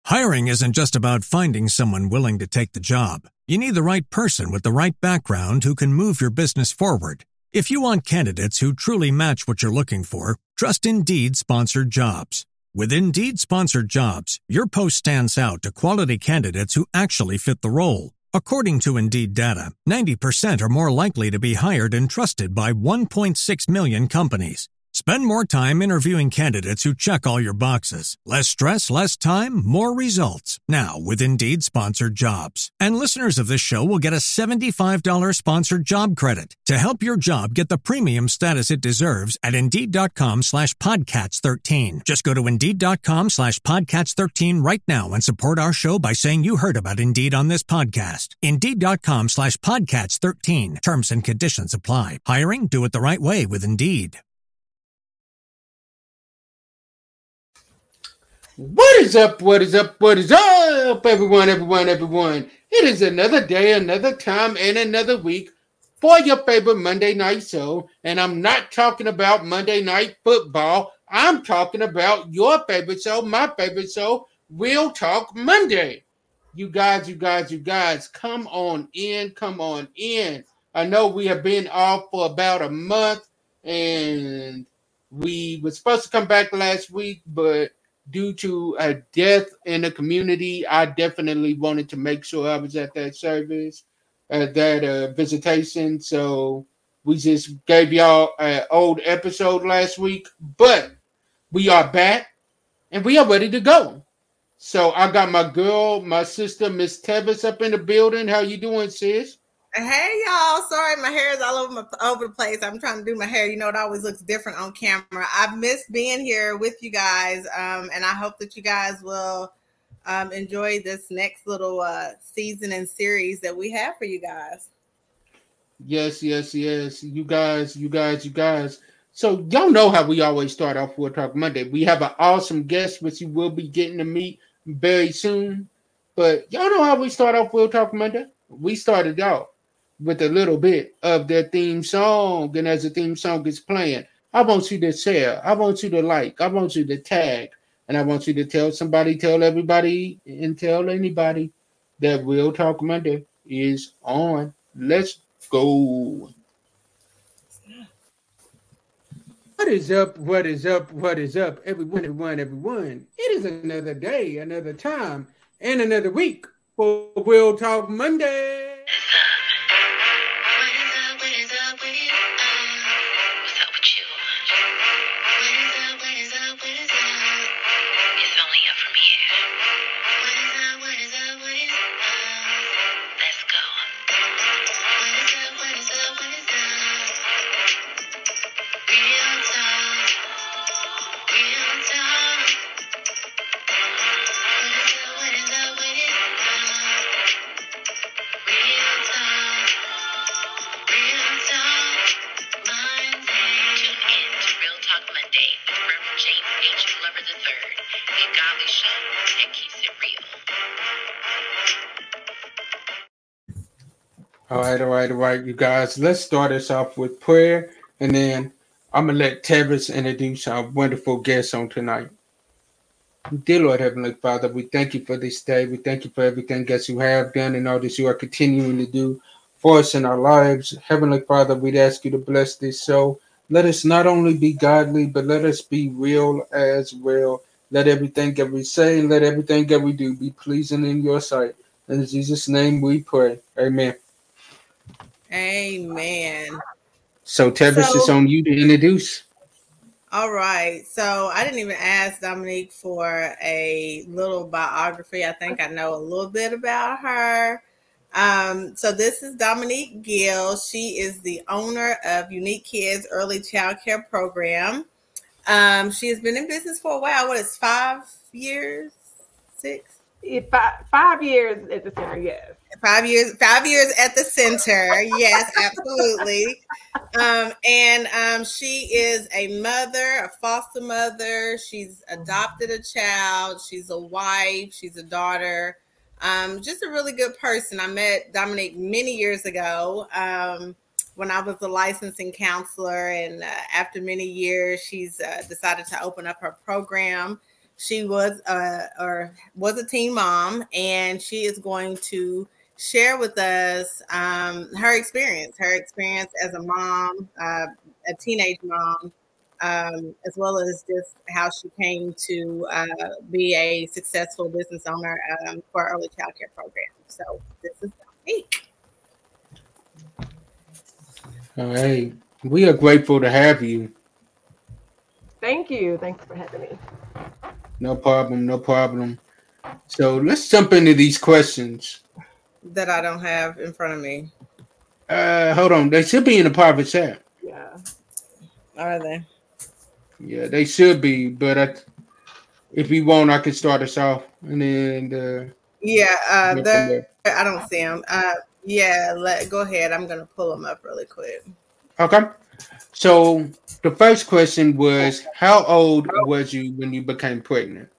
Hiring isn't just about finding someone willing to take the job. You need the right person with the right background who can move your business forward. If you want candidates who truly match what you're looking for, trust Indeed Sponsored Jobs. With Indeed Sponsored Jobs, your post stands out to quality candidates who actually fit the role. According to Indeed data, 90% are more likely to be hired and trusted by 1.6 million companies. Spend more time interviewing candidates who check all your boxes. Less stress, less time, more results. Now with Indeed Sponsored Jobs. And listeners of this show will get a $75 sponsored job credit to help your job get the premium status it deserves at Indeed.com/Podcats13. Just go to Indeed.com/Podcats13 right now and support our show by saying you heard about Indeed on this podcast. Indeed.com/Podcats13. Terms and conditions apply. Hiring? Do it the right way with Indeed. What is up? What is up? What is up, everyone? It is another day, another time, and another week for your favorite Monday night show. And I'm not talking about Monday Night Football. I'm talking about your favorite show, my favorite show, Real Talk Monday. You guys, come on in. I know we have been off for about a month, and we were supposed to come back last week, but due to a death in the community, I definitely wanted to make sure I was at that service, that visitation. So we just gave y'all an old episode last week, but we are back and we are ready to go. So I got my sister, Miss Tevis, up in the building. How you doing, sis? Hey y'all, sorry my hair is all over the place. I'm trying to do my hair. You know, it always looks different on camera. I've missed being here with you guys, and I hope that you guys will enjoy this next little season and series that we have for you guys. Yes. You guys. So y'all know how we always start off Real Talk Monday. We have an awesome guest, which you will be getting to meet very soon. But y'all know how we start off Real Talk Monday? We started out with a little bit of their theme song, and as the theme song is playing, I want you to share, I want you to like, I want you to tag, and I want you to tell somebody, tell everybody, and tell anybody that Real Talk Monday is on. Let's go. What is up, everyone? It is another day, another time, and another week for Real Talk Monday. All right, you guys. Let's start us off with prayer, and then I'm going to let Tevis introduce our wonderful guest on tonight. Dear Lord, Heavenly Father, we thank you for this day. We thank you for everything that you have done and all that you are continuing to do for us in our lives. Heavenly Father, we'd ask you to bless this show. Let us not only be godly, but let us be real as well. Let everything that we say and let everything that we do be pleasing in your sight. In Jesus' name we pray. Amen. Amen. So Tevis, it's on you to introduce. All right. So I didn't even ask Dominique for a little biography. I think I know a little bit about her. So this is Dominique Gill. She is the owner of Unique Kids Early Child Care Program. She has been in business for a while. What is 5 years? 6? 5 years at the center, yes. 5 years at the center. Yes, absolutely. And she is a mother, a foster mother. She's adopted a child. She's a wife. She's a daughter. Just a really good person. I met Dominique many years ago when I was a licensing counselor. And after many years, she's decided to open up her program. She was a teen mom, and she is going to share with us her experience as a mom, a teenage mom, as well as just how she came to be a successful business owner for early child care program. So this is Dominique. All right. We are grateful to have you. Thank you. Thanks for having me. No problem. No problem. So let's jump into these questions. That I don't have in front of me. Hold on. They should be in the private chat. Yeah. Are they? Yeah, they should be. But if you want, I can start us off. And then... I don't see them. Go ahead. I'm going to pull them up really quick. Okay. So the first question was, how old was you when you became pregnant?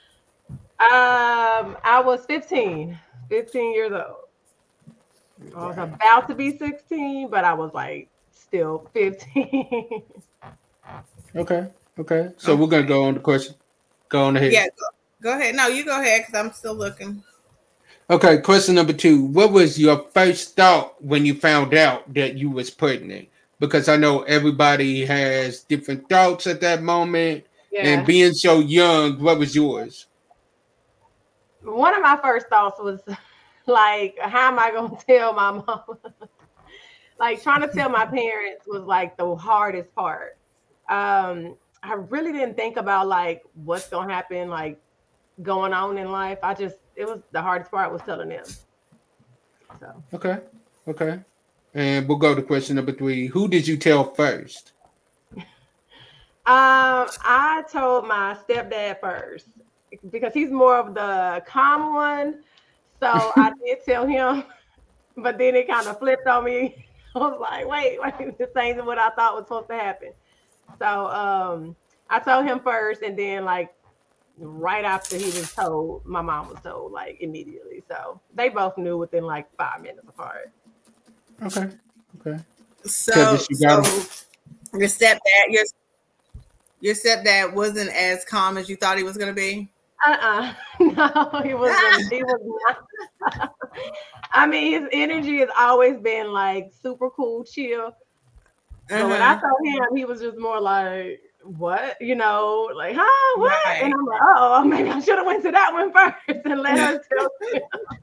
I was 15 years old. I was about to be 16, but I was like still 15. Okay. So we're going to go on the question. Go on ahead. Yeah, go ahead. No, you go ahead because I'm still looking. Okay, question number 2. What was your first thought when you found out that you was pregnant? Because I know everybody has different thoughts at that moment. Yeah. And being so young, what was yours? One of my first thoughts was like, how am I going to tell my mom? Like trying to tell my parents was like the hardest part. I really didn't think about like what's going to happen, like going on in life. It was the hardest part was telling them. So. Okay. And we'll go to question number 3. Who did you tell first? I told my stepdad first because he's more of the calm one. So I did tell him, but then it kind of flipped on me. I was like, wait, this ain't what I thought was supposed to happen. So I told him first, and then like right after he was told, my mom was told like immediately. So they both knew within like 5 minutes apart. Okay. So your stepdad wasn't as calm as you thought he was going to be? No, he wasn't. He was not. I mean, his energy has always been like super cool, chill. So when I told him, he was just more like, what? Like, huh? What? Right. And I'm like, oh, maybe I should have went to that one first and let her tell him.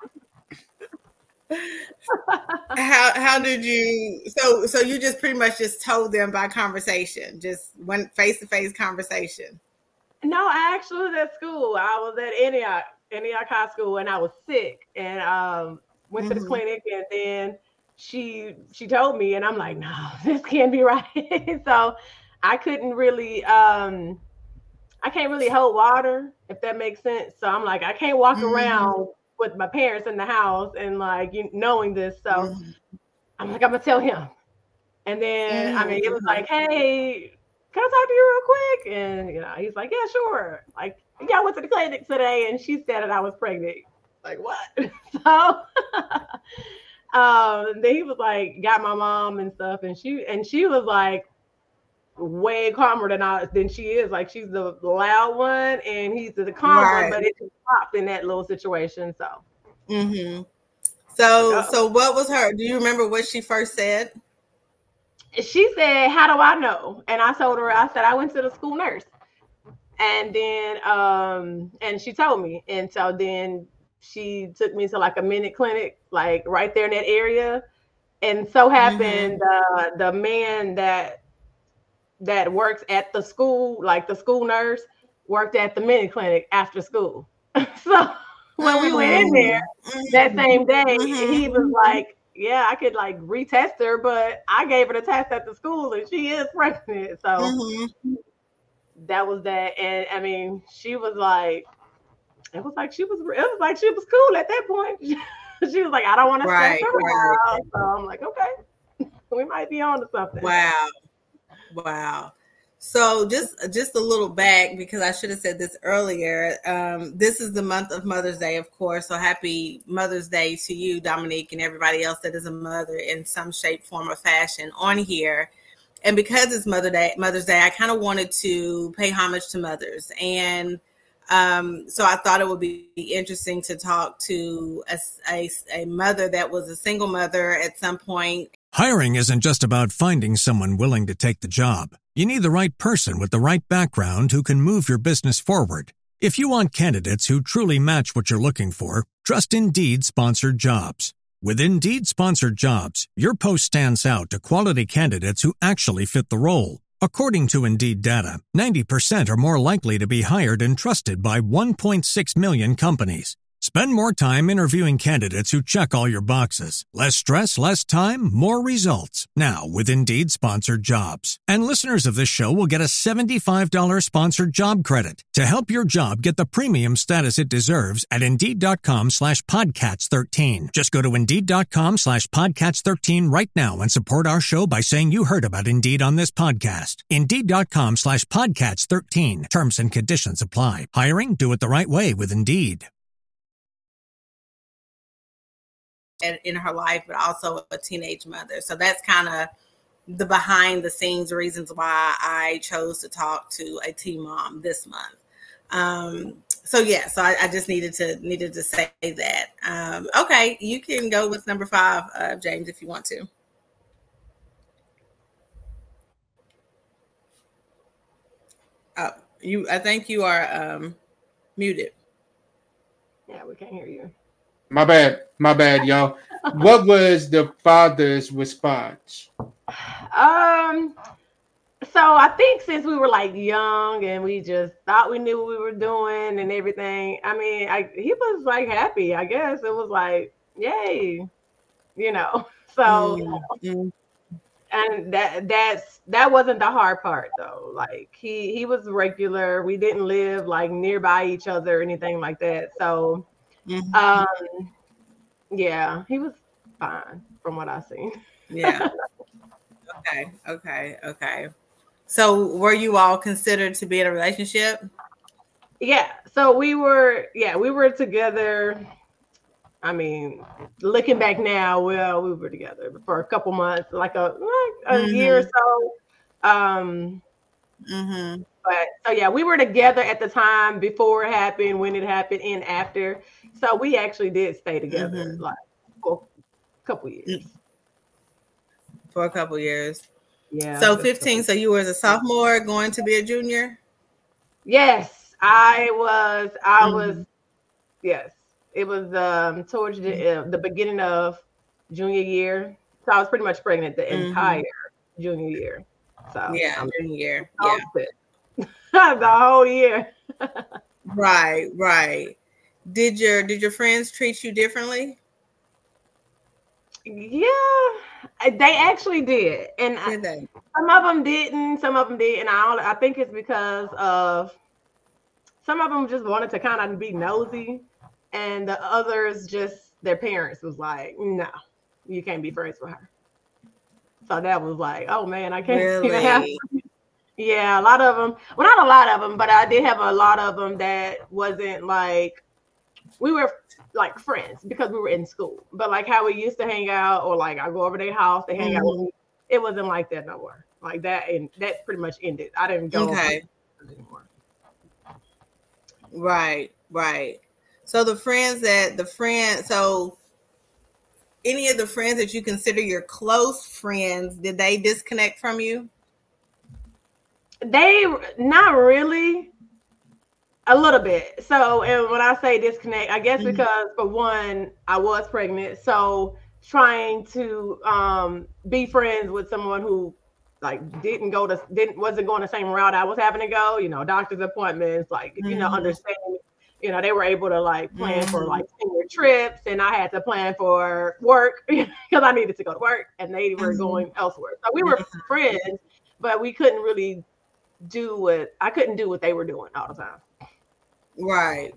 How did you? So you just pretty much just told them by conversation, just went face-to-face conversation. No, I actually was at school. I was at Antioch High School, and I was sick, and went to the clinic, and then she told me, and I'm like, no, this can't be right. So I couldn't really, I can't really hold water, if that makes sense. So I'm like, I can't walk around with my parents in the house and like knowing this. So I'm like, I'm gonna tell him. And then I mean, it was like, hey, can I talk to you real quick? And he's like, yeah, sure. Like, yeah, I went to the clinic today, and she said that I was pregnant. Like, what? So then he was like, got my mom and stuff, and she was like way calmer than she is. Like, she's the loud one, and he's the calm one, but it just popped in that little situation. So so what was her? Do you remember what she first said? She said, how do I know? And I told her, I said, I went to the school nurse. And then and she told me. And so then she took me to like a minute clinic, like right there in that area. And so happened the man that works at the school, like the school nurse, worked at the minute clinic after school. So when we went in there that same day, he was like, yeah, I could like retest her, but I gave her the test at the school and she is pregnant. So that was that. And I mean, she was like, it was like she was cool at that point. She was like, I don't want to stress her out. So I'm like, okay, we might be on to something. Wow. So just a little back, because I should have said this earlier. This is the month of Mother's Day, of course. So happy Mother's Day to you, Dominique, and everybody else that is a mother in some shape, form, or fashion on here. And because it's Mother's Day, I kind of wanted to pay homage to mothers. And So I thought it would be interesting to talk to a mother that was a single mother at some point. Hiring isn't just about finding someone willing to take the job. You need the right person with the right background who can move your business forward. If you want candidates who truly match what you're looking for, trust Indeed sponsored jobs. With Indeed sponsored jobs, your post stands out to quality candidates who actually fit the role. According to Indeed data, 90% are more likely to be hired and trusted by 1.6 million companies. Spend more time interviewing candidates who check all your boxes. Less stress, less time, more results. Now with Indeed sponsored jobs. And listeners of this show will get a $75 sponsored job credit to help your job get the premium status it deserves at Indeed.com/Podcats13. Just go to Indeed.com/Podcats13 right now and support our show by saying you heard about Indeed on this podcast. Indeed.com/Podcats13. Terms and conditions apply. Hiring? Do it the right way with Indeed. In her life, but also a teenage mother. So that's kind of the behind the scenes reasons why I chose to talk to a teen mom this month. So I just needed to say that. Okay, you can go with number 5, James, if you want to. I think you are muted. Yeah, we can't hear you. My bad, y'all. What was the father's response? So I think since we were like young and we just thought we knew what we were doing and everything, I mean, he was like happy. I guess it was like, yay, you know. So, and that wasn't the hard part though. Like he was regular. We didn't live like nearby each other or anything like that. So. Yeah, he was fine from what I've seen. Yeah. Okay. So were you all considered to be in a relationship? Yeah. So we were together. I mean, looking back now, well, we were together for a couple months, like a year or so. But so yeah, we were together at the time before it happened, when it happened, and after. So we actually did stay together like for a couple years. For a couple years. Yeah. So 15. So you were a sophomore going to be a junior? Yes, I was. Yes, it was towards the beginning of junior year. So I was pretty much pregnant the entire junior year. So yeah, junior year. Yeah. The whole year. Right. Did your friends treat you differently? Yeah, they actually did, and some of them didn't. Some of them did, and I think it's because of some of them just wanted to kind of be nosy, and the others just their parents was like, "No, you can't be friends with her." So that was like, "Oh man, I can't." Really? Yeah, a lot of them. Well, not a lot of them, but I did have a lot of them that wasn't like we were like friends because we were in school. But like how we used to hang out, or like I go over their house, they hang out with me. It wasn't like that no more. Like that, and that pretty much ended. I didn't go anymore. Right. So so any of the friends that you consider your close friends, did they disconnect from you? They not really. A little bit. So, and when I say disconnect, I guess because for one, I was pregnant. So trying to be friends with someone who like wasn't going the same route I was having to go, doctor's appointments, like, understand, they were able to like plan for like senior trips, and I had to plan for work because I needed to go to work, and they were going elsewhere. So we were friends, but we couldn't really I couldn't do what they were doing all the time. Right.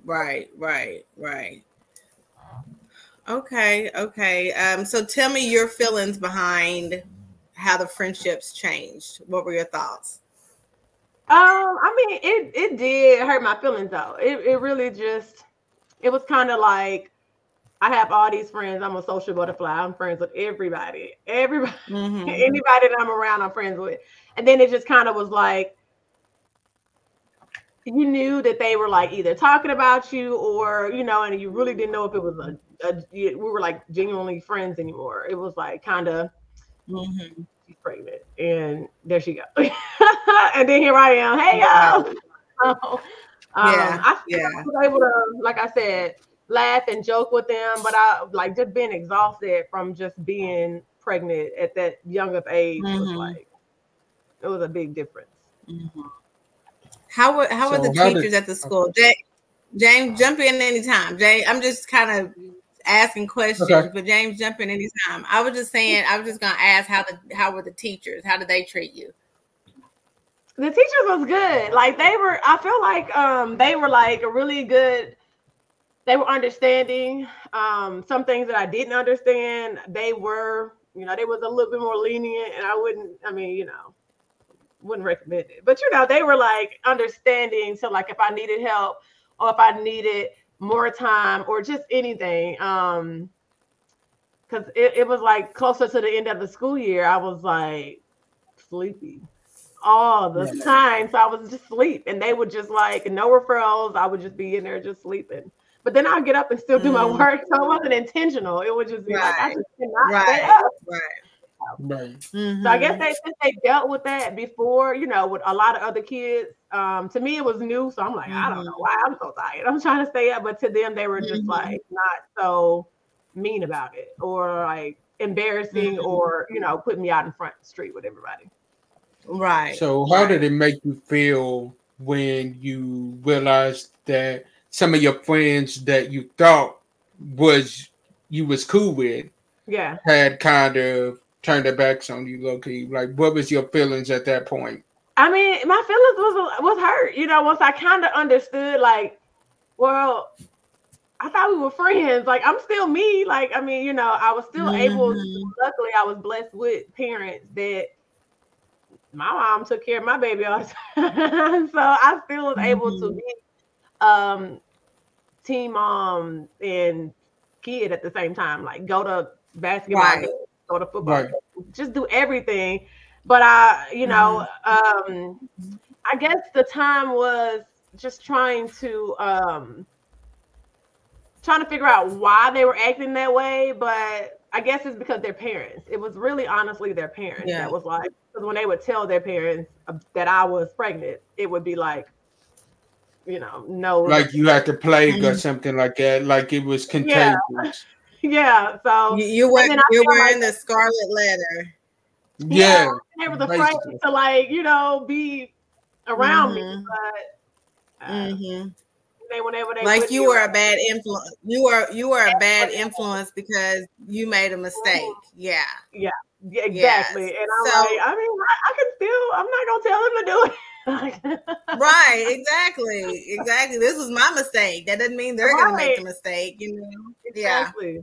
Okay. So tell me your feelings behind how the friendships changed. What were your thoughts? I mean, it did hurt my feelings though. It really it was kind of like I have all these friends. I'm a social butterfly. I'm friends with everybody. Anybody that I'm around, I'm friends with. And then it just kind of was like, you knew that they were like either talking about you or, you know, and you really didn't know if it was we were like genuinely friends anymore. It was like kind of, she's pregnant and there she goes. And then here I am. Hey, y'all. I was able to, like I said, laugh and joke with them, but I like just being exhausted from just being pregnant at that young of age was like, it was a big difference. How were the teachers at the school? James, jump in anytime. I'm just kind of asking questions, but James, jump in anytime. I was just saying, I was just gonna ask how were the teachers? How did they treat you? The teachers was good. Like I feel like they were like a really good. They were understanding. Some things that I didn't understand, they were, you know, they was a little bit more lenient, and I wouldn't recommend it. But you know, they were like understanding. So like if I needed help or if I needed more time or just anything, because it was like closer to the end of the school year, I was like sleepy all the time. So I was just asleep, and they would just like no referrals. I would just be in there just sleeping. But then I'll get up and still do my work. So it wasn't intentional. It would just be like I just cannot stay up. So I guess they dealt with that before, you know, with a lot of other kids. To me, it was new, so I'm like, I don't know why I'm so tired. I'm trying to stay up, but to them, they were just like not so mean about it or like embarrassing or, you know, putting me out in front of the street with everybody. Right. So how did it make you feel when you realized that some of your friends that you thought you was cool with, had kind of turned their backs on you, low key? Like, what was your feelings at that point? I mean, my feelings was hurt. You know, once I kind of understood, like, well, I thought we were friends. Like, I'm still me. Like, I mean, you know, I was still able to, luckily, I was blessed with parents that my mom took care of my baby all the time. So I still was able to be teen mom and kid at the same time. Like, go to basketball, go to football, just do everything. But I, you know, I guess the time was just trying to figure out why they were acting that way. But I guess it's because their parents. It was really honestly their parents that was like, because when they would tell their parents that I was pregnant, it would be like, you know, no, like you had to plague or something like that, like it was contagious. So you're wearing the scarlet letter. They were afraid to, like, you know, be around me, but whenever they like you were a bad influence. You were a bad influence because you made a mistake. Exactly. And I'm like, I mean, I can still. I'm not gonna tell them to do it. Right, exactly. This was my mistake. That doesn't mean they're gonna make the mistake, you know. Exactly.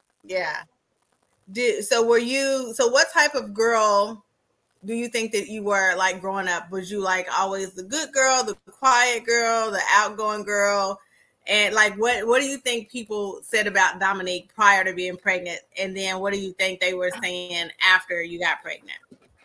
So what type of girl do you think that you were, like, growing up? Was you like always the good girl, the quiet girl, the outgoing girl? And like what do you think people said about Dominique prior to being pregnant? And then what do you think they were saying after you got pregnant?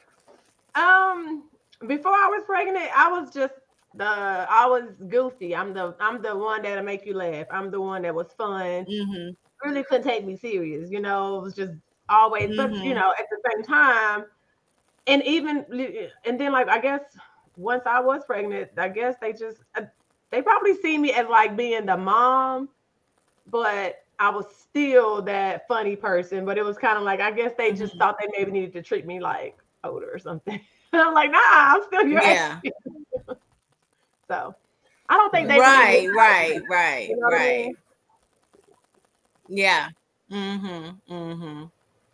Before I was pregnant, I was goofy. I'm the one that'll make you laugh. I'm the one that was fun. Really couldn't take me serious, you know. It was just always, but you know, at the same time, and then like I guess once I was pregnant, I guess they probably see me as like being the mom, but I was still that funny person. But it was kind of like, I guess they just thought they maybe needed to treat me like older or something. I'm like, nah, I'm still your age. So I don't think they right. You know what I mean?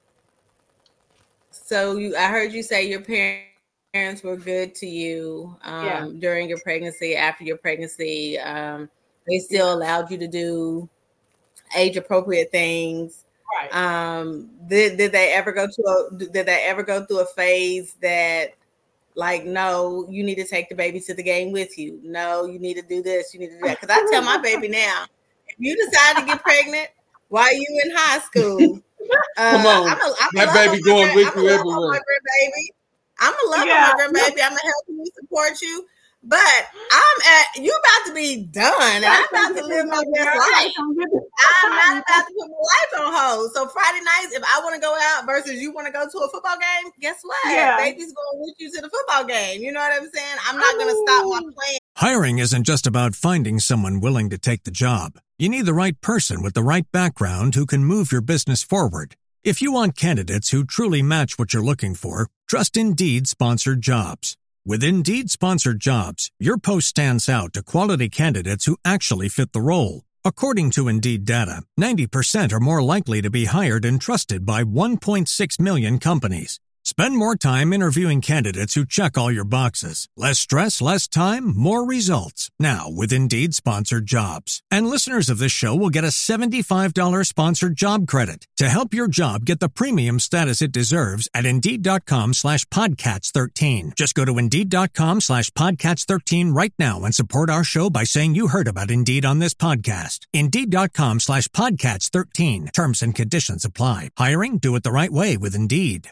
So I heard you say your parents were good to you during your pregnancy, after your pregnancy. They still allowed you to do age appropriate things. Right. Did they ever go through a phase that, like, no, you need to take the baby to the game with you. No, you need to do this. You need to do that. Because I tell my baby now, if you decide to get pregnant while you in high school, come on, that baby going with you everywhere. I'm gonna love my grandbaby. I'm gonna help you, support you. But you about to be done. And I'm about to live my best life. I'm not about to put my life on hold. So Friday nights, if I want to go out versus you want to go to a football game, guess what? Yeah. Baby's going with you to the football game. You know what I'm saying? I'm not going to stop my plan. Hiring isn't just about finding someone willing to take the job. You need the right person with the right background who can move your business forward. If you want candidates who truly match what you're looking for, trust Indeed Sponsored Jobs. With Indeed Sponsored Jobs, your post stands out to quality candidates who actually fit the role. According to Indeed data, 90% are more likely to be hired and trusted by 1.6 million companies. Spend more time interviewing candidates who check all your boxes. Less stress, less time, more results. Now with Indeed Sponsored Jobs. And listeners of this show will get a $75 sponsored job credit to help your job get the premium status it deserves at Indeed.com/Podcats13. Just go to Indeed.com/Podcats13 right now and support our show by saying you heard about Indeed on this podcast. Indeed.com/Podcats13. Terms and conditions apply. Hiring? Do it the right way with Indeed.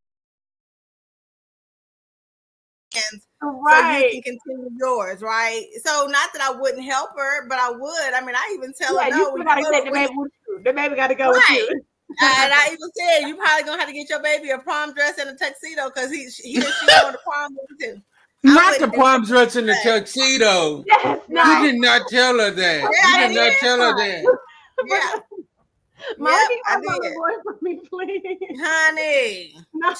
Right. So you can continue yours, right? So not that I wouldn't help her, but I would. I mean, I even tell her, no, you gotta take the baby with you. The baby gotta go with you. And I even said, you probably gonna have to get your baby a prom dress and a tuxedo because he or she going to prom with you. Not the prom dress and the tuxedo. Yes, no. You did not tell her that. You did not tell her that. Yeah. Mommy, I did. Boy for me, please. Honey. No,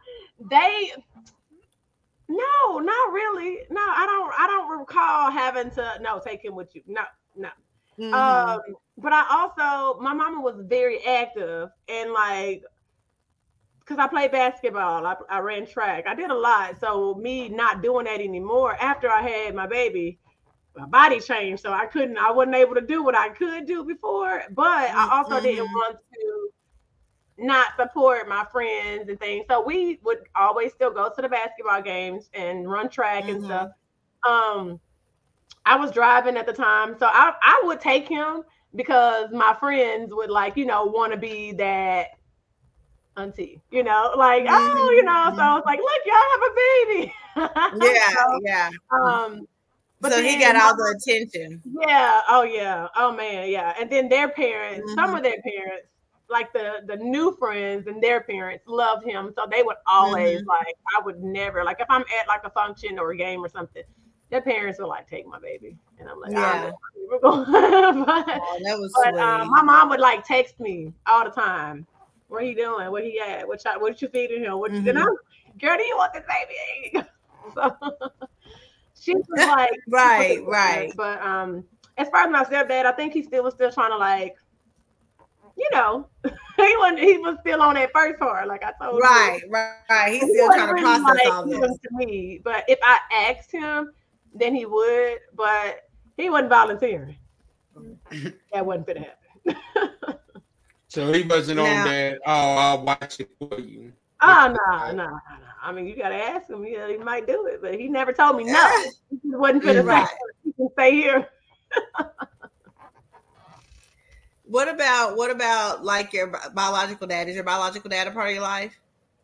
No, not really. No, I don't recall having to take him with you. No. Mm-hmm. But I also, my mama was very active and because I played basketball, I ran track, I did a lot. So me not doing that anymore after I had my baby, my body changed. So I wasn't able to do what I could do before. But I also didn't want to not support my friends and things. So we would always still go to the basketball games and run track and stuff. I was driving at the time. So I would take him because my friends would want to be that auntie, oh, so I was like, look, y'all have a baby. Yeah. But so he got all the attention. Yeah. Oh yeah. Oh man. Yeah. And then their parents, some of their parents, like the new friends and their parents loved him. So they would always I would never, if I'm at a function or a game or something, their parents would take my baby. And I'm like, yeah. But that was sweet. My mom would text me all the time. What he doing? What he at? What you feeding him? What you girl, do you want this baby? So she was right. But as far as my stepdad, I think he was still trying to he was still on that first part, like I told you. Right. He's still trying to process all this. To me, but if I asked him, then he would, but he wasn't volunteering. That wasn't gonna happen. So he wasn't on that. Oh, I'll watch it for you. Oh no. I mean, you gotta ask him. He might do it, but he never told me no. He wasn't gonna say he can stay here. What about your biological dad? Is your biological dad a part of your life?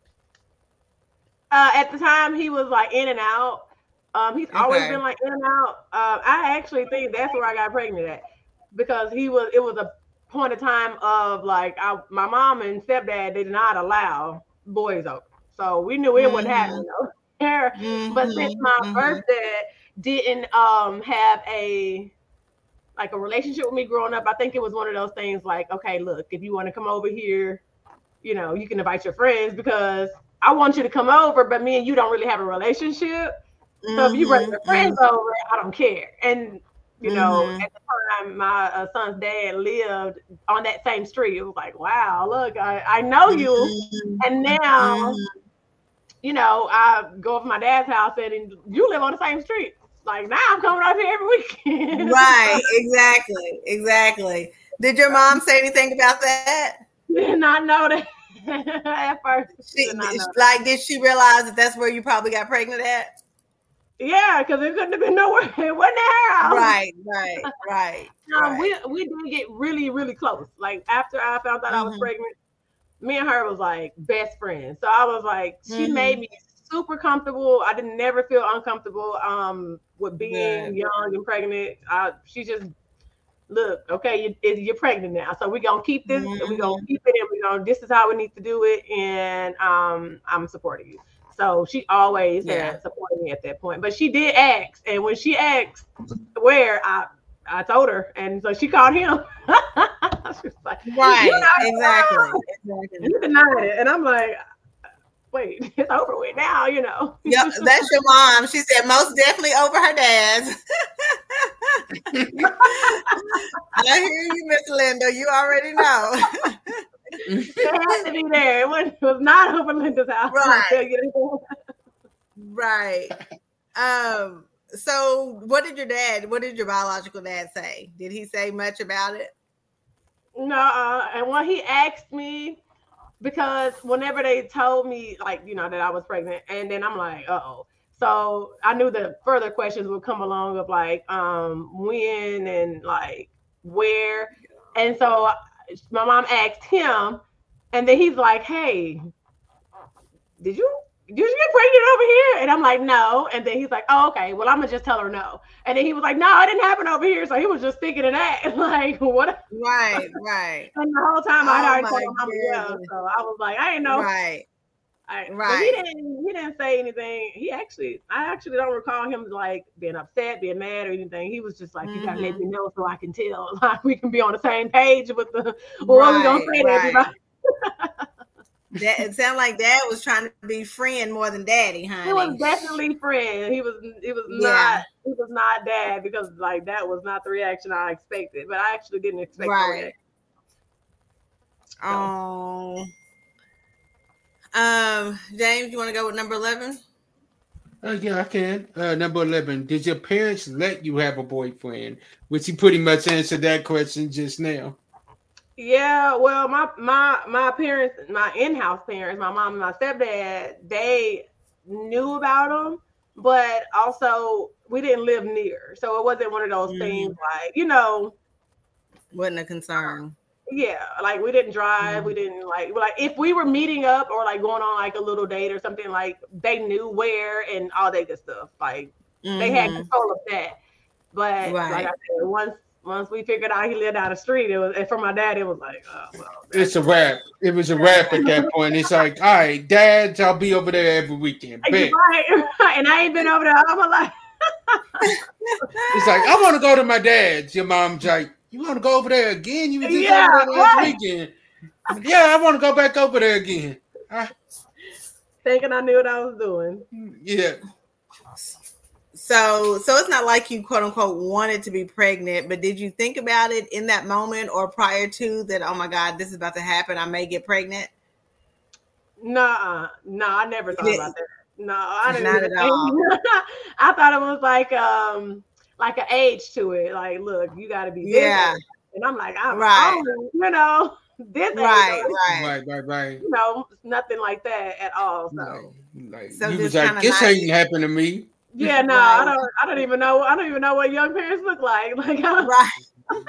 At the time, he was in and out. He's always been in and out. I actually think that's where I got pregnant at, because it was a point of time of my mom and stepdad did not allow boys over, so we knew it wouldn't happen. But since my birth dad didn't have a relationship with me growing up, I think it was one of those things okay, look, if you want to come over here, you can invite your friends because I want you to come over, but me and you don't really have a relationship. So if you bring your friends over, I don't care. And at the time, my son's dad lived on that same street. It was wow, look, I know you. And now, I go over to my dad's house and you live on the same street. Now I'm coming out here every weekend. Right, exactly. Did your mom say anything about that? Did not know that at first. Did she realize that that's where you probably got pregnant at? Yeah, because it couldn't have been nowhere. It wasn't her house. Right. We did get really, really close. After I found out I was pregnant, me and her was best friends. So I was she made me super comfortable. I didn't never feel uncomfortable with being young and pregnant. She just look, okay, you're pregnant now, so we're gonna keep this. We're gonna keep it, and we're gonna. This is how we need to do it, and I'm supporting you. So she always had supported me at that point. But she did ask, and when she asked where, I told her, and so she called him. She was like, right, exactly. You denied it, and I'm like, wait, it's over with now, you know. Yep, that's your mom. She said most definitely over her dad's. I hear you, Miss Linda. You already know. It had to be there. It was not over Linda's house. Right. Right. So what did your biological dad say? Did he say much about it? No, and when he asked me, because whenever they told me, like, you know, that I was pregnant, and then I'm like, uh-oh. So I knew the further questions would come along of like when and like where. And so my mom asked him, and then he's like, hey, did you get pregnant over here? And I'm like, no. And then he's like, oh, okay, well, I'm gonna just tell her no. And then he was like, no, it didn't happen over here. So he was just thinking of that. Like, what? Right. And the whole time I'd already told him yeah. So I was like, I didn't know. Right. But he didn't say anything. I actually don't recall him like being upset, being mad or anything. He was just like, you gotta let me know so I can tell. Like we can be on the same page with what we gonna say to everybody. It sounded like Dad was trying to be friend more than Daddy, honey. He was definitely friend. He was not Dad, because like that was not the reaction I expected. But I actually didn't expect that. Oh. James, you want to go with number 11? Yeah, I can. Number 11. Did your parents let you have a boyfriend? Which he pretty much answered that question just now. Yeah, well, my parents, my in-house parents, my mom and my stepdad, they knew about him, but also we didn't live near, so it wasn't one of those things like, you know, wasn't a concern. Yeah, like we didn't drive, we didn't like if we were meeting up or like going on like a little date or something, like they knew where and all that good stuff. Like they had control of that. But like I said, once we figured out he lived down the street, it was, and for my dad, it was like, oh well. It's a wrap. It was a wrap at that point. It's like, all right, Dads, I'll be over there every weekend. Right. And I ain't been over there all my life. It's like, I want to go to my dad's. Your mom's like, you want to go over there again? You were just over there last weekend. Yeah, I want to go back over there again. Thinking I knew what I was doing. Yeah. So it's not like you quote unquote wanted to be pregnant, but did you think about it in that moment or prior to that? Oh my God, this is about to happen. I may get pregnant. No, I never thought about that. No, I didn't. Not at all. I thought it was like an age to it. Like, look, you got to be this age. And I'm like, I'm you know, this right. You know, nothing like that at all. So, so you was like, this ain't happened to me. Yeah, no, I don't even know. I don't even know what young parents look like. Like, right. So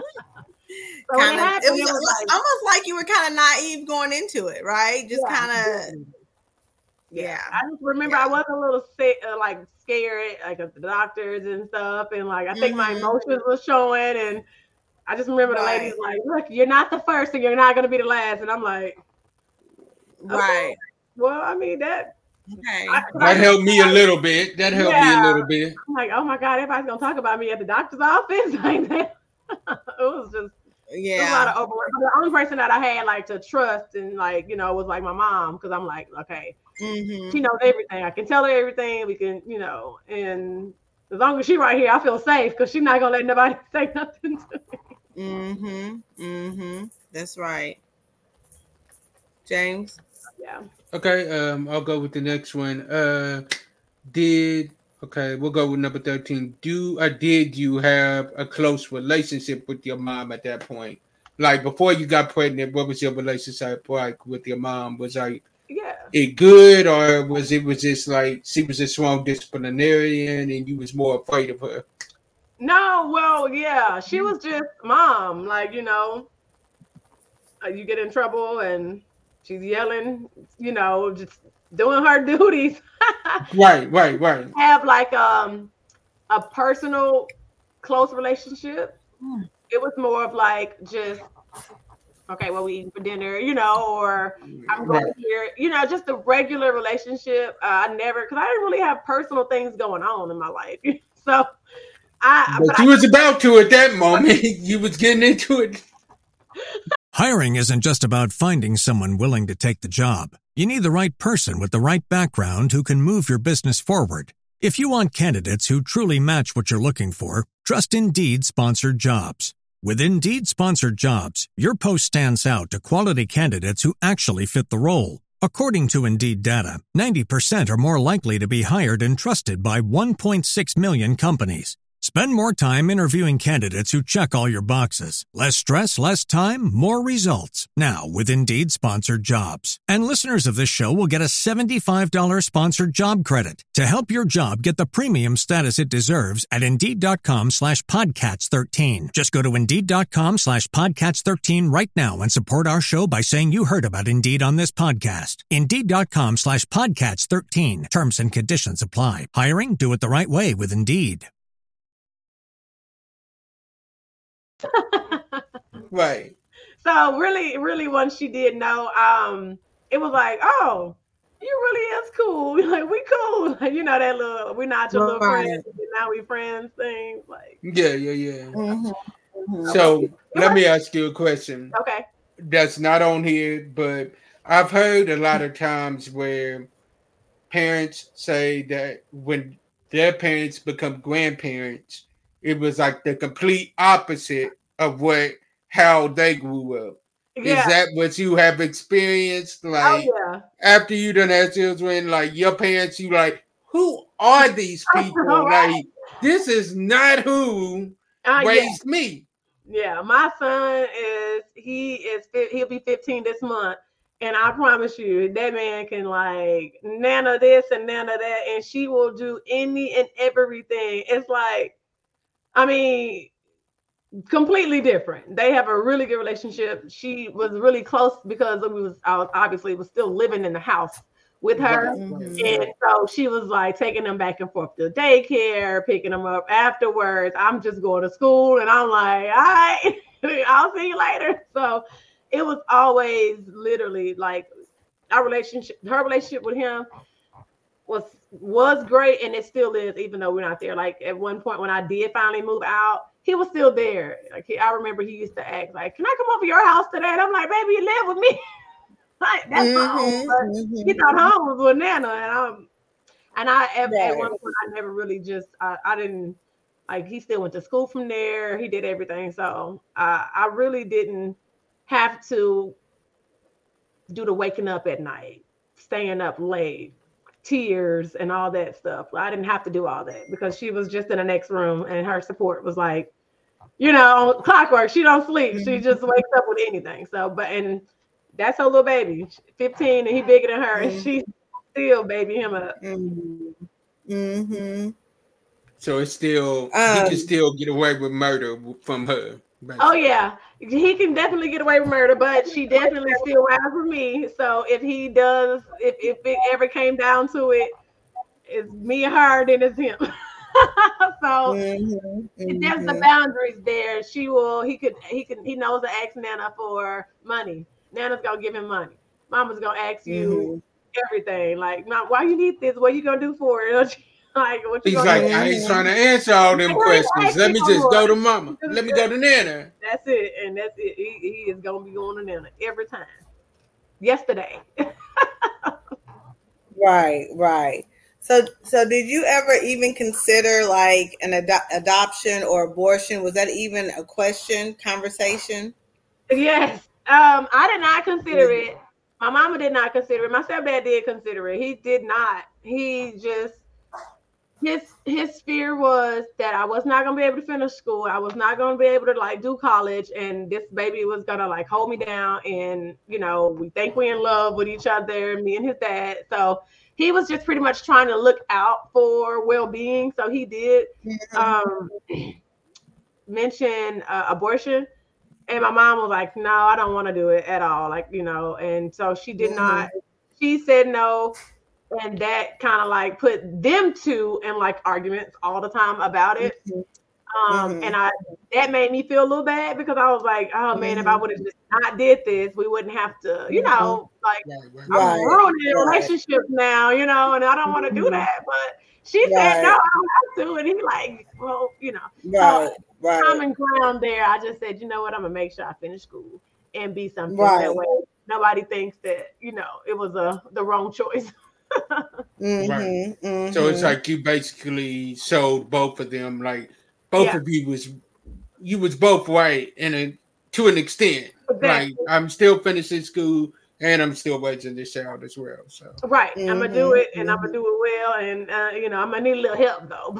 it was like, almost like you were kind of naive going into it, right? Just kind of. Yeah, I just remember I was a little sick, like scared, like of the doctors and stuff, and like I think my emotions was showing, and I just remember the ladies like, "Look, you're not the first, and you're not going to be the last," and I'm like, okay. Well, I mean that. Okay. That helped me a little bit. That helped me a little bit. I'm like, oh my God, everybody's gonna talk about me at the doctor's office like that. It was just a lot of overwork. The only person that I had like to trust and like, you know, was like my mom, because I'm like, okay, she knows everything. I can tell her everything. We can, you know, and as long as she's right here, I feel safe because she's not gonna let nobody say nothing to me. That's right. James. Yeah. Okay, I'll go with the next one. We'll go with number 13. Did you have a close relationship with your mom at that point? Like before you got pregnant, what was your relationship like with your mom? Was like it good, or was just like she was a strong disciplinarian and you was more afraid of her? No, well, yeah, she was just mom. Like, you know, you get in trouble and She's yelling, just doing her duties. Right. Have like a personal close relationship. It was more of like just okay, what we eating for dinner, or I'm going here, just the regular relationship. I never, because I didn't really have personal things going on in my life. So but you was about to at that moment. You was getting into it. Hiring isn't just about finding someone willing to take the job. You need the right person with the right background who can move your business forward. If you want candidates who truly match what you're looking for, trust Indeed Sponsored Jobs. With Indeed Sponsored Jobs, your post stands out to quality candidates who actually fit the role. According to Indeed data, 90% are more likely to be hired and trusted by 1.6 million companies. Spend more time interviewing candidates who check all your boxes. Less stress, less time, more results. Now with Indeed Sponsored Jobs. And listeners of this show will get a $75 sponsored job credit to help your job get the premium status it deserves at Indeed.com/Podcats13. Just go to Indeed.com/Podcats13 right now and support our show by saying you heard about Indeed on this podcast. Indeed.com/Podcats13. Terms and conditions apply. Hiring? Do it the right way with Indeed. Right. So really once she did know, it was like, oh, you really is cool. Like we cool. Like, that little, we're not your little friends, but now we friends thing. Like yeah. Mm-hmm. So let me ask you a question. Okay. That's not on here, but I've heard a lot of times where parents say that when their parents become grandparents, it was like the complete opposite of how they grew up. Yeah. Is that what you have experienced? Like, after you done had children, like your parents, you like, who are these people? Right. Like, this is not who raised me. Yeah, my son he'll be 15 this month. And I promise you, that man can like nana this and nana that, and she will do any and everything. It's like, I mean, completely different. They have a really good relationship. She was really close because I was still living in the house with her. Mm-hmm. And so she was like taking them back and forth to daycare, picking them up afterwards. I'm just going to school and I'm like, all right, I'll see you later. So it was always literally like her relationship with him was great, and it still is, even though we're not there. Like at one point when I did finally move out, he was still there. Like I remember he used to ask like, "Can I come over to your house today?" And I'm like, "Baby, you live with me." Like that's home. But he thought home was with Nana, and at one point I never really I didn't like. He still went to school from there. He did everything, so I really didn't have to do the waking up at night, staying up late, tears and all that stuff. I didn't have to do all that because she was just in the next room, and her support was like, clockwork. She don't sleep. Mm-hmm. She just wakes up with anything. So, and that's her little baby, 15, and he bigger than her, and she still baby him up. Mm-hmm. So it's still he can still get away with murder from her. Basically. Oh yeah, he can definitely get away with murder, but she definitely still rides with me. So if he does, if it ever came down to it, it's me and her, then it's him. So there's the boundaries there. He knows to ask Nana for money. Nana's gonna give him money. Mama's gonna ask you everything. Like, why you need this? What you gonna do for it? Like, he's like, I ain't trying to answer all them questions. Let me just go to Mama. Let me go to Nana. That's it, and that's it. He is gonna be going to Nana every time. Yesterday. Right. So did you ever even consider like an adoption or abortion? Was that even a conversation? Yes. I did not consider it. My mama did not consider it. My stepdad did consider it. He did not. He just his fear was that I was not gonna be able to finish school. I was not gonna be able to like do college, and this baby was gonna like hold me down. And we think we're in love with each other, me and his dad. So he was just pretty much trying to look out for well-being. So he did mention abortion, And my mom was like, no, I don't want to do it at all. Like, and so she did not, she said no. And that kind of like put them two in like arguments all the time about it. And that made me feel a little bad because I was like, oh man, if I would have just not did this, we wouldn't have to, like I'm ruining relationships now, and I don't want to do that. But she said no, I don't have to. And he like, well, common ground there. I just said, you know what, I'm gonna make sure I finish school and be something that way nobody thinks that, it was the wrong choice. So it's like you basically sold both of them, like both of you was both right to an extent. Exactly. Like I'm still finishing school and I'm still raising this child as well. So I'm gonna do it and I'm gonna do it well, and I'm gonna need a little help though.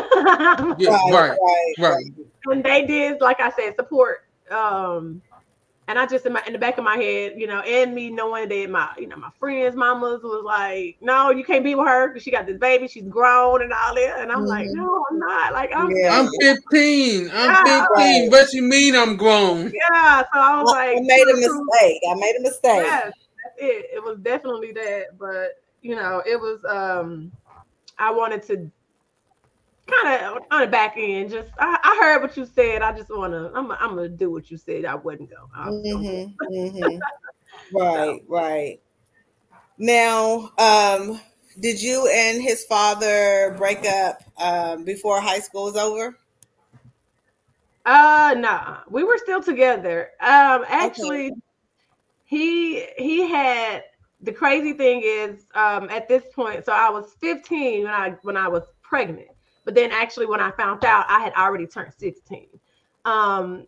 Right. And they did, like I said, support. And I just in the back of my head, and me knowing that my friends' mamas was like, no, you can't be with her because she got this baby, she's grown and all that. And I'm like, no, I'm not. Like I'm 15. I'm 15. What you mean I'm grown? Yeah. So I was like, I made a mistake. Yes, that's it. It was definitely that. But it was I wanted to kind of on the back end, just I heard what you said. I just I'm gonna do what you said. I wouldn't go. Right. Now, did you and his father break up before high school was over? No, we were still together. Actually, he had, the crazy thing is, at this point, so I was 15 when I was pregnant. But then actually when I found out, I had already turned 16. By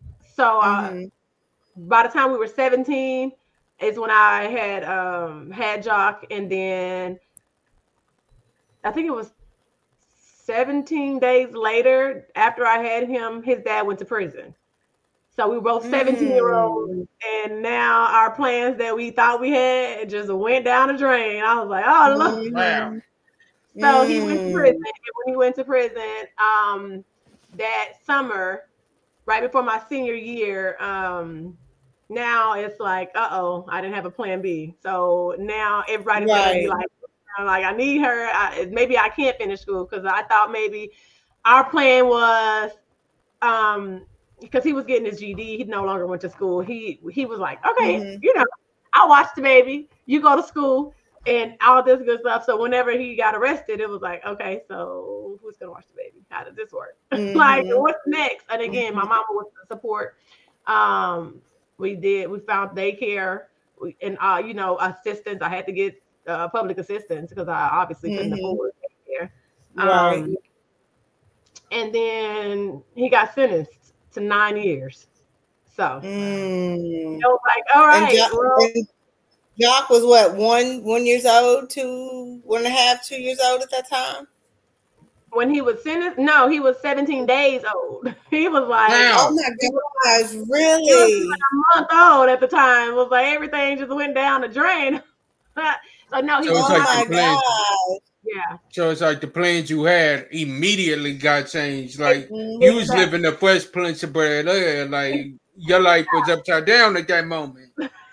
the time we were 17 is when I had Jock. And then I think it was 17 days later after I had him, his dad went to prison. So we were both 17-year-olds. And now our plans that we thought we had just went down the drain. I was like, oh, look. Wow. So he went to prison. And when he went to prison, that summer, right before my senior year, now it's like, I didn't have a plan B. So now everybody's gonna be like, I need her. Maybe I can't finish school because I thought maybe our plan was, because he was getting his GED, he no longer went to school. He was like, okay, I'll watch the baby. You go to school. And all this good stuff. So whenever he got arrested, it was like, okay, so who's gonna watch the baby? How does this work? Like, what's next? And again, my mama was the support. We found daycare and assistance. I had to get public assistance because I obviously couldn't afford daycare. And then he got sentenced to 9 years. So it was like, all right. Jock was what, 1 years old, 1.5, 2 years old at that time? When he was sentenced? No, he was 17 days old. He was like, oh my gosh, really? He was like a month old at the time. It was like everything just went down the drain. So no, he was like, yeah. So it's like the plans you had immediately got changed. Like you was living the Fresh Prince of Bel-Air. Like your life was upside down at that moment.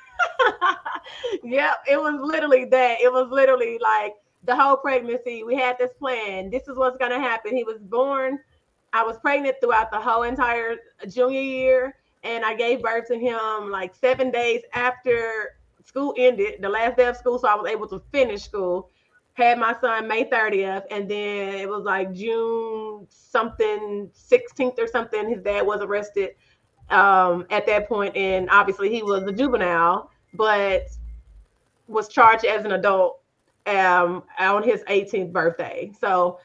Yep, it was literally that. It was literally like the whole pregnancy. We had this plan. This is what's going to happen. He was born. I was pregnant throughout the whole entire junior year, and I gave birth to him like 7 days after school ended, the last day of school, so I was able to finish school. Had my son May 30th, and then it was like June something, 16th or something, his dad was arrested at that point, and obviously he was a juvenile, but was charged as an adult on his 18th birthday. So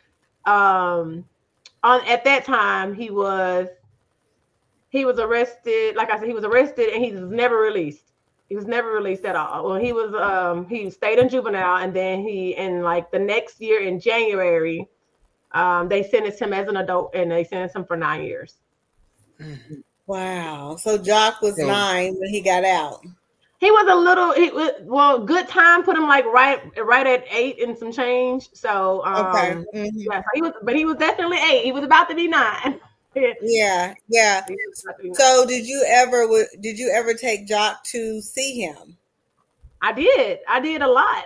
at that time he was arrested. Like I said, he was arrested and he was never released. He was never released at all. Well, he stayed in juvenile, and then in like the next year in January, they sentenced him as an adult, and they sentenced him for 9 years. Wow. So Jock was 9 when he got out. He was good time put him like right at 8 and some change. So okay. Yeah, so he was definitely 8. He was about to be 9. Yeah. So did you ever take Jock to see him? I did a lot.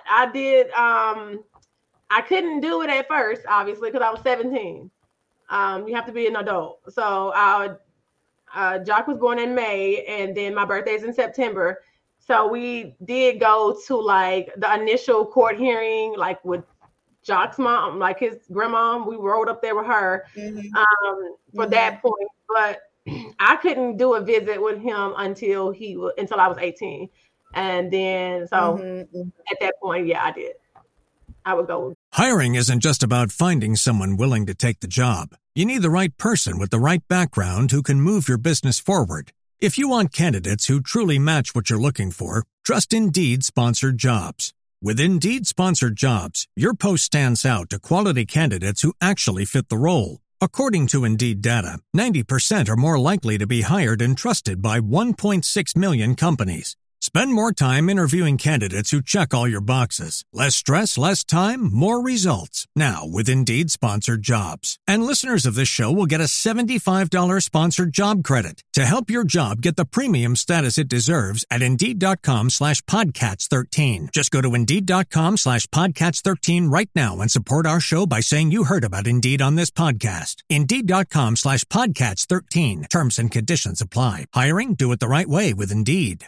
I couldn't do it at first, obviously, because I was 17. You have to be an adult. So Jock was born in May, and then my birthday's in September. So we did go to like the initial court hearing, like with Jock's mom, like his grandma. We rode up there with her for that point. But I couldn't do a visit with him until I was 18. And then so at that point, yeah, I did. I would go. Hiring isn't just about finding someone willing to take the job. You need the right person with the right background who can move your business forward. If you want candidates who truly match what you're looking for, trust Indeed sponsored jobs. With Indeed sponsored jobs, your post stands out to quality candidates who actually fit the role. According to Indeed data, 90% are more likely to be hired and trusted by 1.6 million companies. Spend more time interviewing candidates who check all your boxes. Less stress, less time, more results. Now with Indeed sponsored jobs. And listeners of this show will get a $75 sponsored job credit to help your job get the premium status it deserves at Indeed.com/Podcats13. Just go to Indeed.com/Podcats13 right now and support our show by saying you heard about Indeed on this podcast. Indeed.com/Podcats13. Terms and conditions apply. Hiring? Do it the right way with Indeed.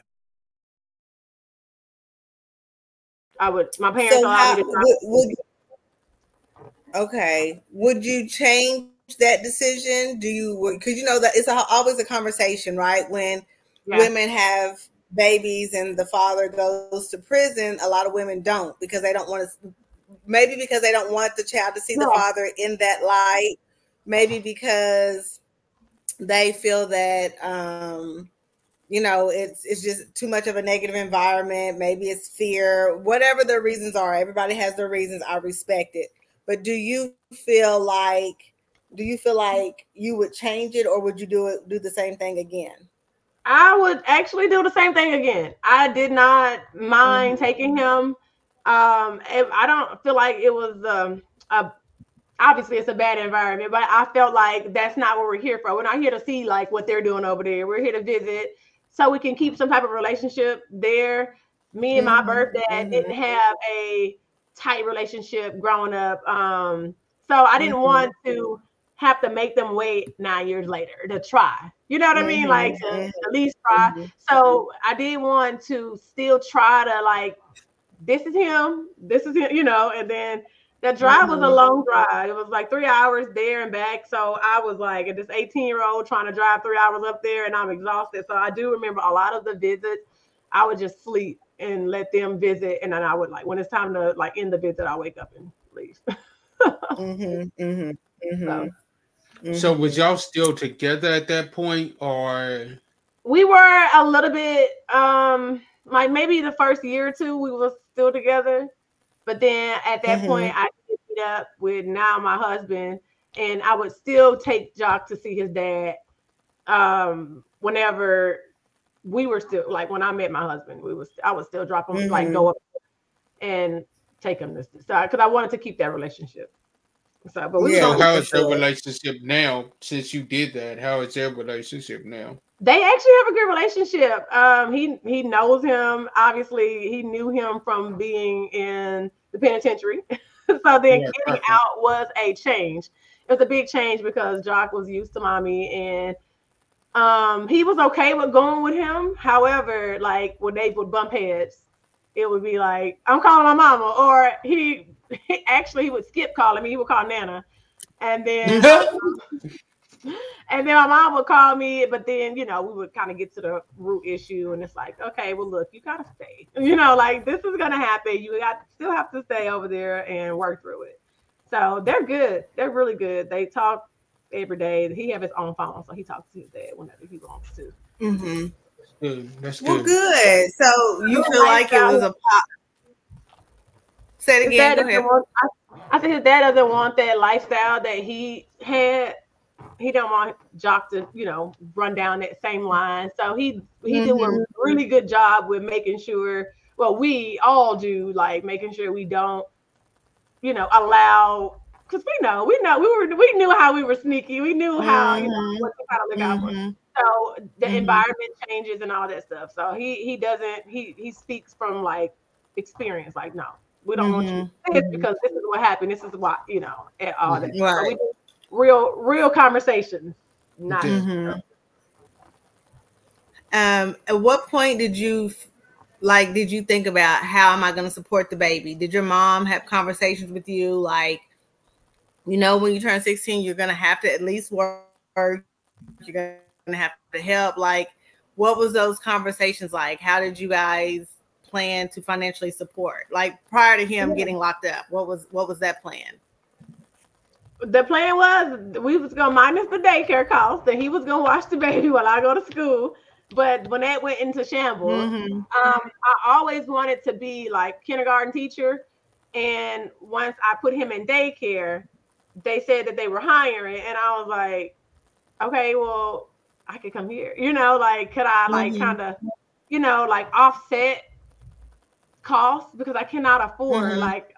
My parents allowed me to okay. Would you change that decision? Because you know that it's always a conversation, right? When women have babies and the father goes to prison, a lot of women don't because they don't want to, maybe because they don't want the child to see the father in that light, maybe because they feel that, it's just too much of a negative environment. Maybe it's fear, whatever their reasons are. Everybody has their reasons. I respect it. But do you feel like you would change it, or would you do the same thing again? I would actually do the same thing again. I did not mind taking him. I don't feel like it was obviously it's a bad environment, but I felt like that's not what we're here for. We're not here to see like what they're doing over there. We're here to visit so we can keep some type of relationship there. Me and my birth dad didn't have a tight relationship growing up. So I didn't want to have to make them wait 9 years later to try. You know what I mean? Like to at least try. So I did want to still try to like, this is him, and then the drive was a long drive. It was like 3 hours there and back. So I was like, this 18-year-old trying to drive 3 hours up there, and I'm exhausted. So I do remember a lot of the visits, I would just sleep and let them visit. And then I would like, when it's time to like end the visit, I'll wake up and leave. So was y'all still together at that point, or? We were a little bit, like maybe the first year or two, we were still together. But then at that point, I ended up with now my husband, and I would still take Jock to see his dad whenever we were still, like when I met my husband, I would still drop him, like go up and take him to, because I wanted to keep that relationship. So, but so how is their relationship now? Since you did that, how is their relationship now? They actually have a good relationship. He knows him. Obviously, he knew him from being in the penitentiary. So then getting out was a change. It was a big change because Jock was used to mommy, and he was okay with going with him. However, like when they would bump heads, it would be like, I'm calling my mama, or he would skip calling me. He would call Nana, and then and then my mom would call me. But then we would kind of get to the root issue, and it's like, okay, well, look, you gotta stay. Like this is gonna happen. You still have to stay over there and work through it. So they're good. They're really good. They talk every day. He have his own phone, so he talks to his dad whenever he wants to. That's good. Well, good. So you feel like it was a pop. Say it again. Go ahead. I think his dad doesn't want that lifestyle that he had. He don't want Jock to, run down that same line. So he do a really good job with making sure. Well, we all do, like making sure we don't, allow because we knew how we were sneaky. We knew how what to kind of look out for. So the environment changes and all that stuff. So he speaks from like experience. Like, no, we don't want you to say this because this is what happened. This is what and all that. Right. So we do real conversations. Not. At what point did you think about how am I going to support the baby? Did your mom have conversations with you like, when you turn 16, you're going to have to at least work, you're going to have to help? Like, what was those conversations like? How did you guys plan to financially support? Like prior to him getting locked up, what was that plan? The plan was we was going to minus the daycare cost, that he was going to watch the baby while I go to school. But when that went into shambles, I always wanted to be like kindergarten teacher. And once I put him in daycare, they said that they were hiring. And I was like, okay, well, I could come here. Like, could I like kind of, like offset costs? Because I cannot afford like,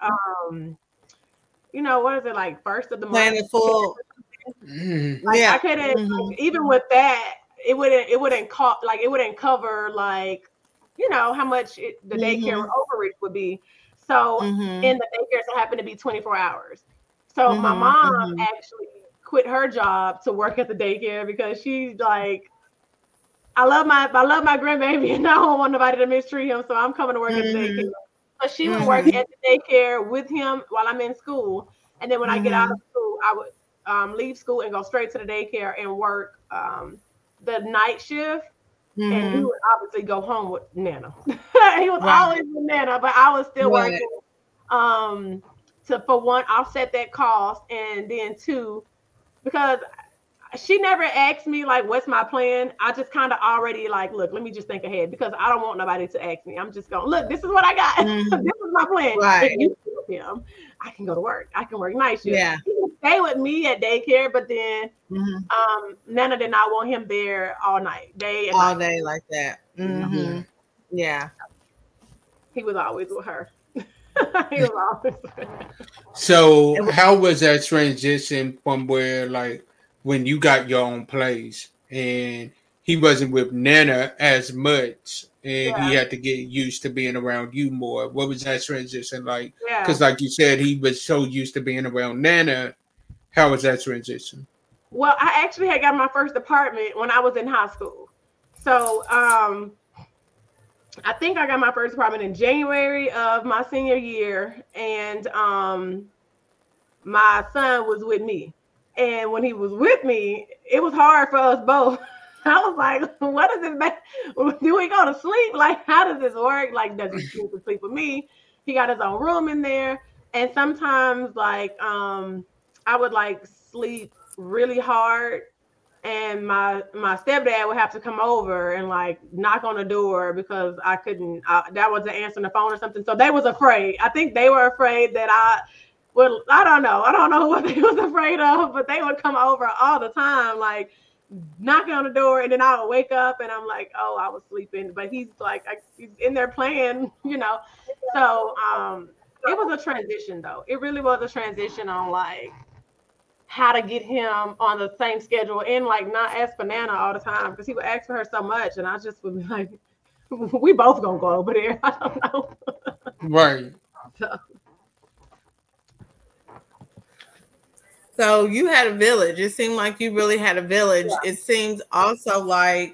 what is it, like first of the month? Plan full. Like, I couldn't, even with that, it wouldn't cost, like it wouldn't cover like how much the daycare overage would be. So in the daycares it happened to be 24 hours. So my mom actually quit her job to work at the daycare because she's like, I love my grandbaby and I don't want nobody to mistreat him, so I'm coming to work at the daycare. So she would work at the daycare with him while I'm in school, and then when I get out of school, I would leave school and go straight to the daycare and work the night shift, and he would obviously go home with Nana. He was always with Nana, but I was still working to, for one, offset that cost, and then two, because she never asked me like, what's my plan? I just kind of already like, look, let me just think ahead, because I don't want nobody to ask me. I'm just going, look, this is what I got. This is my plan. Right. If you help him, I can go to work. I can work night shift. Yeah. He can stay with me at daycare, but then Nana did not want him there all night, day like that. Yeah. He was always with her. He was always with her. So how was that transition from where, like, when you got your own place and he wasn't with Nana as much and he had to get used to being around you more? What was that transition like? Because like you said, he was so used to being around Nana. How was that transition? Well, I actually had got my first apartment when I was in high school. So I think I got my first apartment in January of my senior year, and my son was with me. And when he was with me, it was hard for us both. I was like, what is this? Do we go to sleep? Like, how does this work? Like, does he sleep with me? He got his own room in there. And sometimes, like, I would, like, sleep really hard. And my stepdad would have to come over and, like, knock on the door because I couldn't, that wasn't answering the phone or something. So they was afraid. I think they were afraid that I don't know what they was afraid of, but they would come over all the time, like knocking on the door, and then I would wake up and I'm like, oh, I was sleeping, but he's like, he's in there playing, So it was a transition though. It really was a transition on like how to get him on the same schedule and like not ask for Nana all the time, because he would ask for her so much, and I just would be like, we both gonna go over there. I don't know. Right. So you had a village. It seemed like you really had a village. Yeah. It seems also like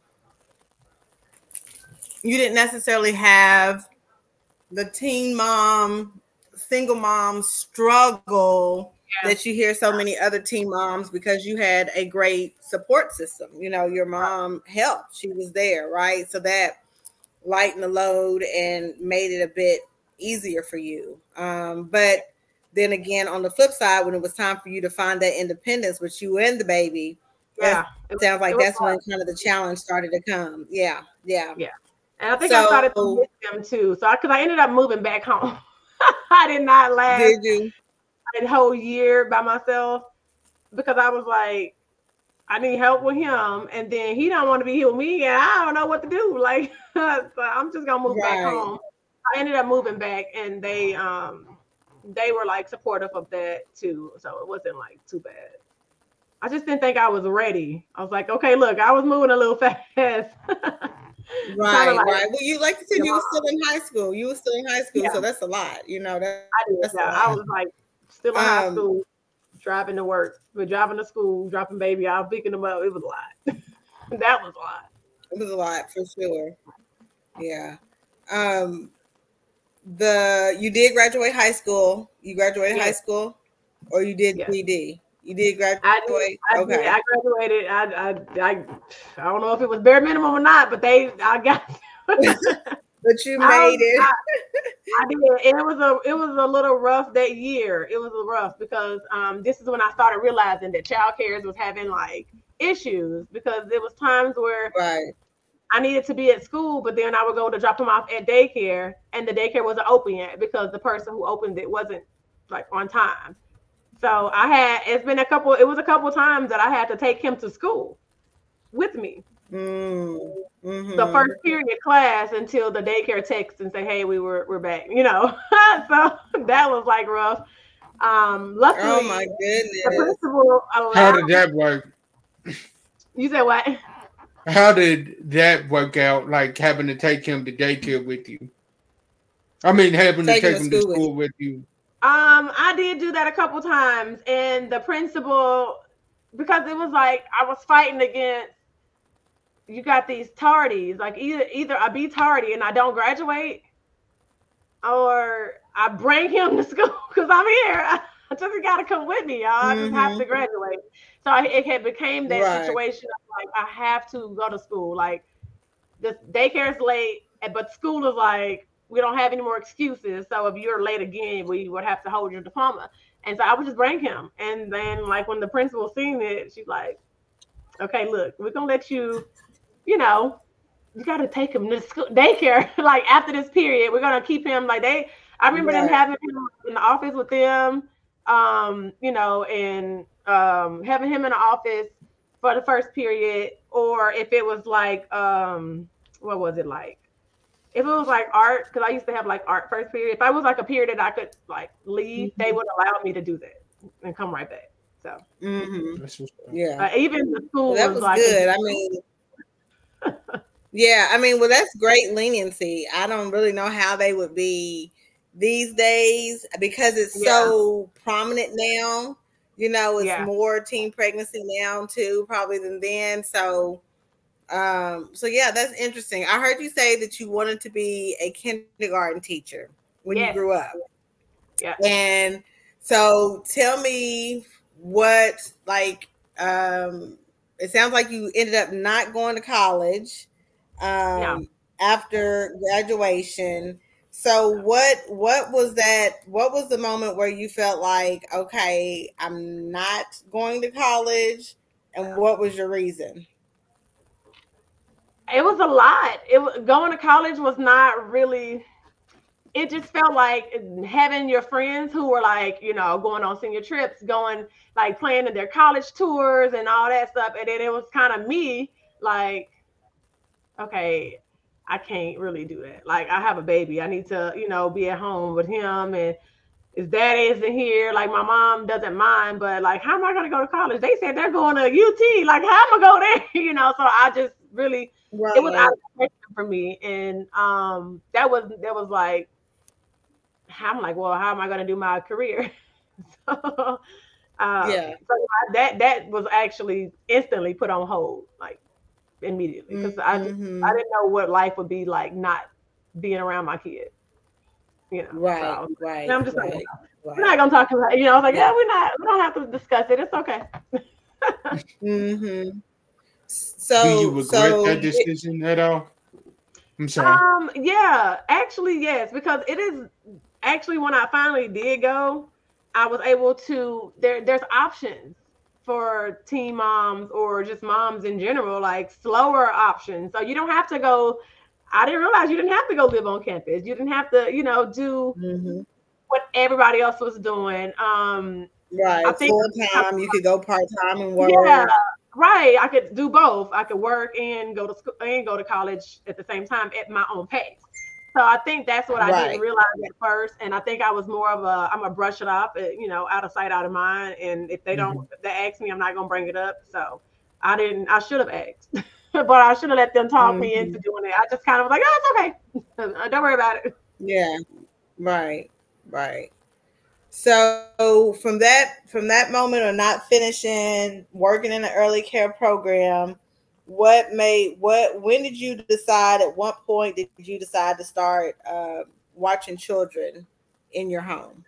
you didn't necessarily have the teen mom, single mom struggle that you hear so many other teen moms, because you had a great support system. Your mom helped. She was there, right? So that lightened the load and made it a bit easier for you. But then again, on the flip side, when it was time for you to find that independence with you and the baby, it sounds like that's when kind of the challenge started to come. Yeah. And I think I started to miss them too. So because I ended up moving back home. I did not last a whole year by myself, because I was like, I need help with him, and then he don't want to be here with me, and I don't know what to do. Like, so I'm just gonna move back home. I ended up moving back, and they they were like supportive of that too. So it wasn't like too bad. I just didn't think I was ready. I was like, okay, look, I was moving a little fast. Right. Well, you like you said, you were still in high school. You were still in high school, so that's a lot. You know, that's a lot. I was like still in high school, driving to work, but driving to school, dropping baby out, picking them up. It was a lot. That was a lot. It was a lot for sure. Yeah. You did graduate high school. You graduated high school, or you did BD? You did graduate. I graduated. I don't know if it was bare minimum or not, but I got. But you made it. I did. And it was a little rough that year. It was rough because this is when I started realizing that child cares was having like issues, because there was times where I needed to be at school, but then I would go to drop them off at daycare, and the daycare wasn't open yet because the person who opened it wasn't like on time. So it was a couple times that I had to take him to school with me. Mm-hmm. The first period class until the daycare texts and say, hey, we're back, you know. So that was like rough. Luckily, oh my goodness. The principal allowed. How did that work? You said what? How did that work out? Like having to take him to daycare with you? I mean, having to take him to school with you. I did do that a couple times, and the principal, because it was like I was fighting against, you got these tardies, like either I be tardy and I don't graduate, or I bring him to school because I'm here. I just got to come with me, y'all. I just have to graduate. So it had became that situation of like I have to go to school. Like the daycare is late, but school is like, we don't have any more excuses. So if you're late again, we would have to hold your diploma. And so I would just bring him. And then like when the principal seen it, she's like, okay, look, we're going to let you, you know, you got to take him to school, daycare. Like after this period, we're going to keep him like I remember them having him in the office with them, you know, and having him in the office for the first period. Or if it was like, what was it like? If it was like art, because I used to have like art first period. If I was like a period that I could like leave, they would allow me to do that and come right back. So even the school that was like good. I mean, yeah, I mean, well, that's great leniency. I don't really know how they would be these days because it's so prominent now. You know, it's more teen pregnancy now too, probably than then. So yeah, that's interesting. I heard you say that you wanted to be a kindergarten teacher when you grew up. Yeah. And so tell me what, like, it sounds like you ended up not going to college after graduation. So what was that? What was the moment where you felt like, okay, I'm not going to college, and what was your reason? It was a lot. Going to college was not really. It just felt like having your friends who were like, you know, going on senior trips, going like planning their college tours and all that stuff, and then it was kind of me like, okay, I can't really do that. Like I have a baby. I need to, you know, be at home with him, and his dad isn't here. Like my mom doesn't mind, but like, how am I going to go to college? They said they're going to UT. Like, how am I go there? You know, so I just really, it was out of question for me. And that was like, I'm like, well, how am I going to do my career? So that was actually instantly put on hold, like immediately, because I didn't know what life would be like not being around my kid. You know, right. I'm just like, we're not gonna talk about it. You know, I was like, we don't have to discuss it. It's okay. So do you regret that decision at all? I'm sorry. Yeah, actually, yes, because it is actually when I finally did go, I was able to. There's options for teen moms or just moms in general, like slower options. So you don't have to go. I didn't realize you didn't have to go live on campus. You didn't have to, you know, do what everybody else was doing. Right. I think full time, you could go part time and work. Yeah, right. I could do both. I could work and go to school and go to college at the same time at my own pace. So I think that's what I didn't realize at first. And I think I was more of I'm going to brush it off, out of sight, out of mind. And if they don't, if they ask me, I'm not going to bring it up. So I should have asked, but I should have let them talk me into doing it. I just kind of was like, oh, it's okay. Don't worry about it. Yeah. Right. So from that moment of not finishing working in the early care program, when did you decide, at what point did you decide to start watching children in your home?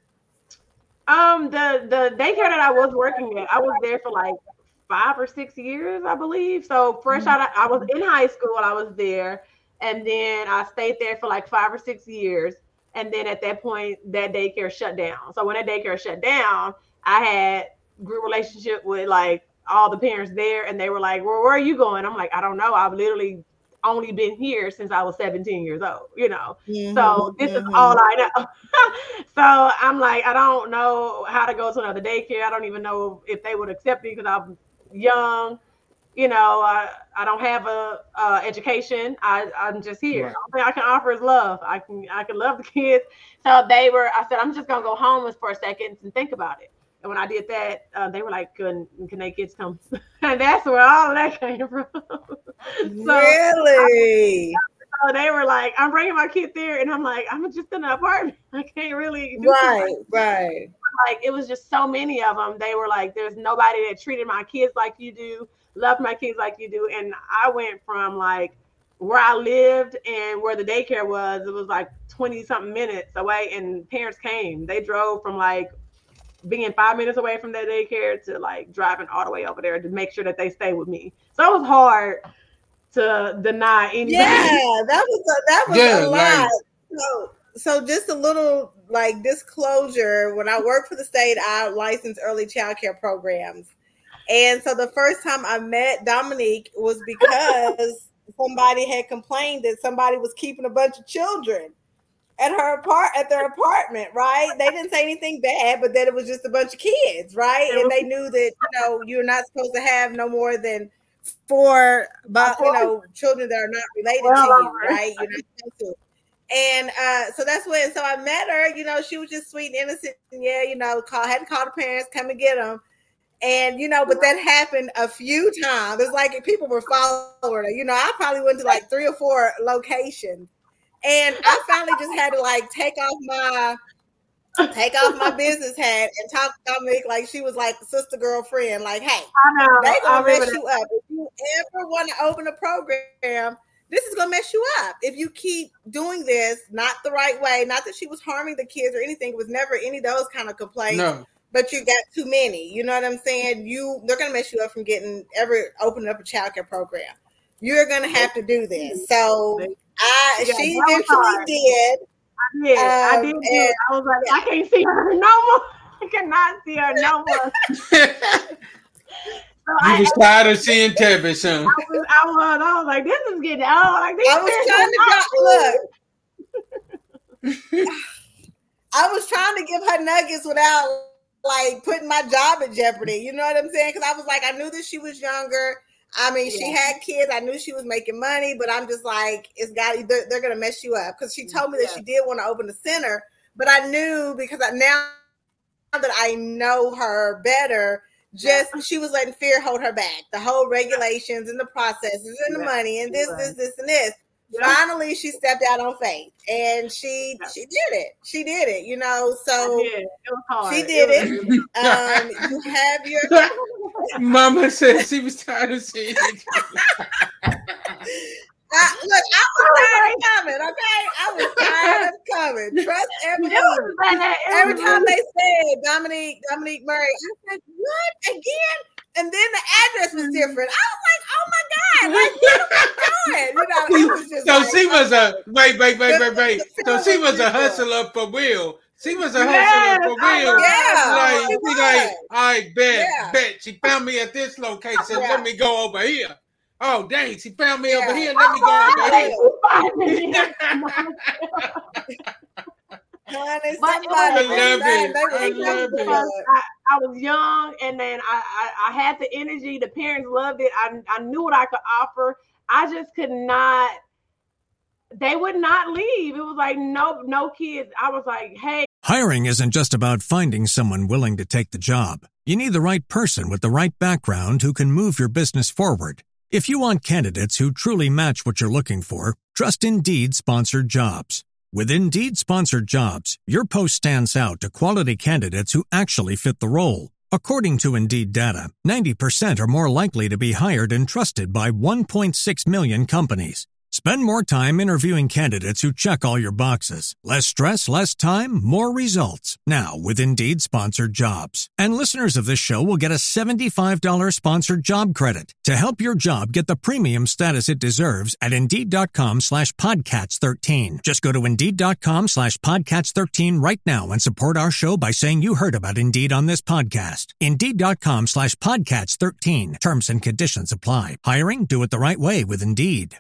The daycare that I was working at, I was there for like 5 or 6 years, I believe. So fresh out, I was in high school, I was there, and then I stayed there for like 5 or 6 years. And then at that point, that daycare shut down. So when that daycare shut down, I had good relationship with like all the parents there, and they were like, well, where are you going? I'm like, I don't know. I've literally only been here since I was 17 years old, So this is all I know. So I'm like, I don't know how to go to another daycare. I don't even know if they would accept me because I'm young. I don't have a education. I'm just here. Right. All I can offer is love. I can love the kids. So I said, I'm just gonna go homeless for a second and think about it. And when I did that, they were like, can they kids come? And that's where all of that came from. Really? So they were like, I'm bringing my kids there, and I'm like, I'm just in an apartment. I can't really do right. Like, it was just so many of them. They were like, there's nobody that treated my kids like you do, loved my kids like you do. And I went from like where I lived and where the daycare was, it was like 20 something minutes away, and parents came. They drove from like being 5 minutes away from that daycare to like driving all the way over there to make sure that they stay with me. So it was hard to deny anybody. Yeah, that was a lot. Like, so just a little like disclosure. When I worked for the state, I licensed early child care programs. And so the first time I met Dominique was because somebody had complained that somebody was keeping a bunch of children at their apartment, right? They didn't say anything bad, but that it was just a bunch of kids, right? And they knew that, you're not supposed to have no more than 4, children that are not related to you, right? You're not supposed to. And so that's when, so I met her, she was just sweet and innocent. And had to call the parents, come and get them. And, but that happened a few times. It's like people were following her. I probably went to like 3 or 4 locations. And I finally just had to like take off my business hat and talk to Dominique like she was like a sister girlfriend. Like, hey, they're gonna mess you up. If you ever want to open a program, this is gonna mess you up. If you keep doing this not the right way, not that she was harming the kids or anything, it was never any of those kind of complaints. No. But you got too many. You know what I'm saying? They're gonna mess you up from opening up a childcare program. You're gonna have to do this. So she eventually did. I did. I was like, I can't see her no more. I cannot see her no more. So you was tired of seeing Tebby soon. I was like, this is getting old. Like, I was trying to give her nuggets without like putting my job in jeopardy. You know what I'm saying? Because I was like, I knew that she was younger. I mean, she had kids. I knew she was making money, but I'm just like, they're going to mess you up. Because she told me that she did want to open a center, but I knew because now that I know her better, she was letting fear hold her back. The whole regulations and the processes and the money and this, and this. Finally, she stepped out on faith, and she did it. She did it, So it was hard. She did it. You have your Mama said she was tired of seeing it. I was tired of coming. Okay, I was tired of coming. Trust everyone. Every time they said Dominique Murray, I said, "What again?" And then the address was different. I was like, "Oh my God! Like, what am I doing?" It was just so she was a wait. So she was a hustler for real. She was a hustler for real. Yeah, I bet she found me at this location. Let me go over here. Oh dang, she found me over here. Let me go over here. I was young, and then I had the energy. The parents loved it. I knew what I could offer. I just could not they would not leave. It was like, no kids. I was like, hey. Hiring isn't just about finding someone willing to take the job. You need the right person with the right background who can move your business forward. If you want candidates who truly match what you're looking for, trust Indeed sponsored jobs. With Indeed sponsored jobs, your post stands out to quality candidates who actually fit the role. According to Indeed data, 90% are more likely to be hired and trusted by 1.6 million companies. Spend more time interviewing candidates who check all your boxes. Less stress, less time, more results. Now with Indeed sponsored jobs. And listeners of this show will get a $75 sponsored job credit to help your job get the premium status it deserves at Indeed.com/Podcats13. Just go to Indeed.com/Podcats13 right now and support our show by saying you heard about Indeed on this podcast. Indeed.com/Podcats13. Terms and conditions apply. Hiring? Do it the right way with Indeed.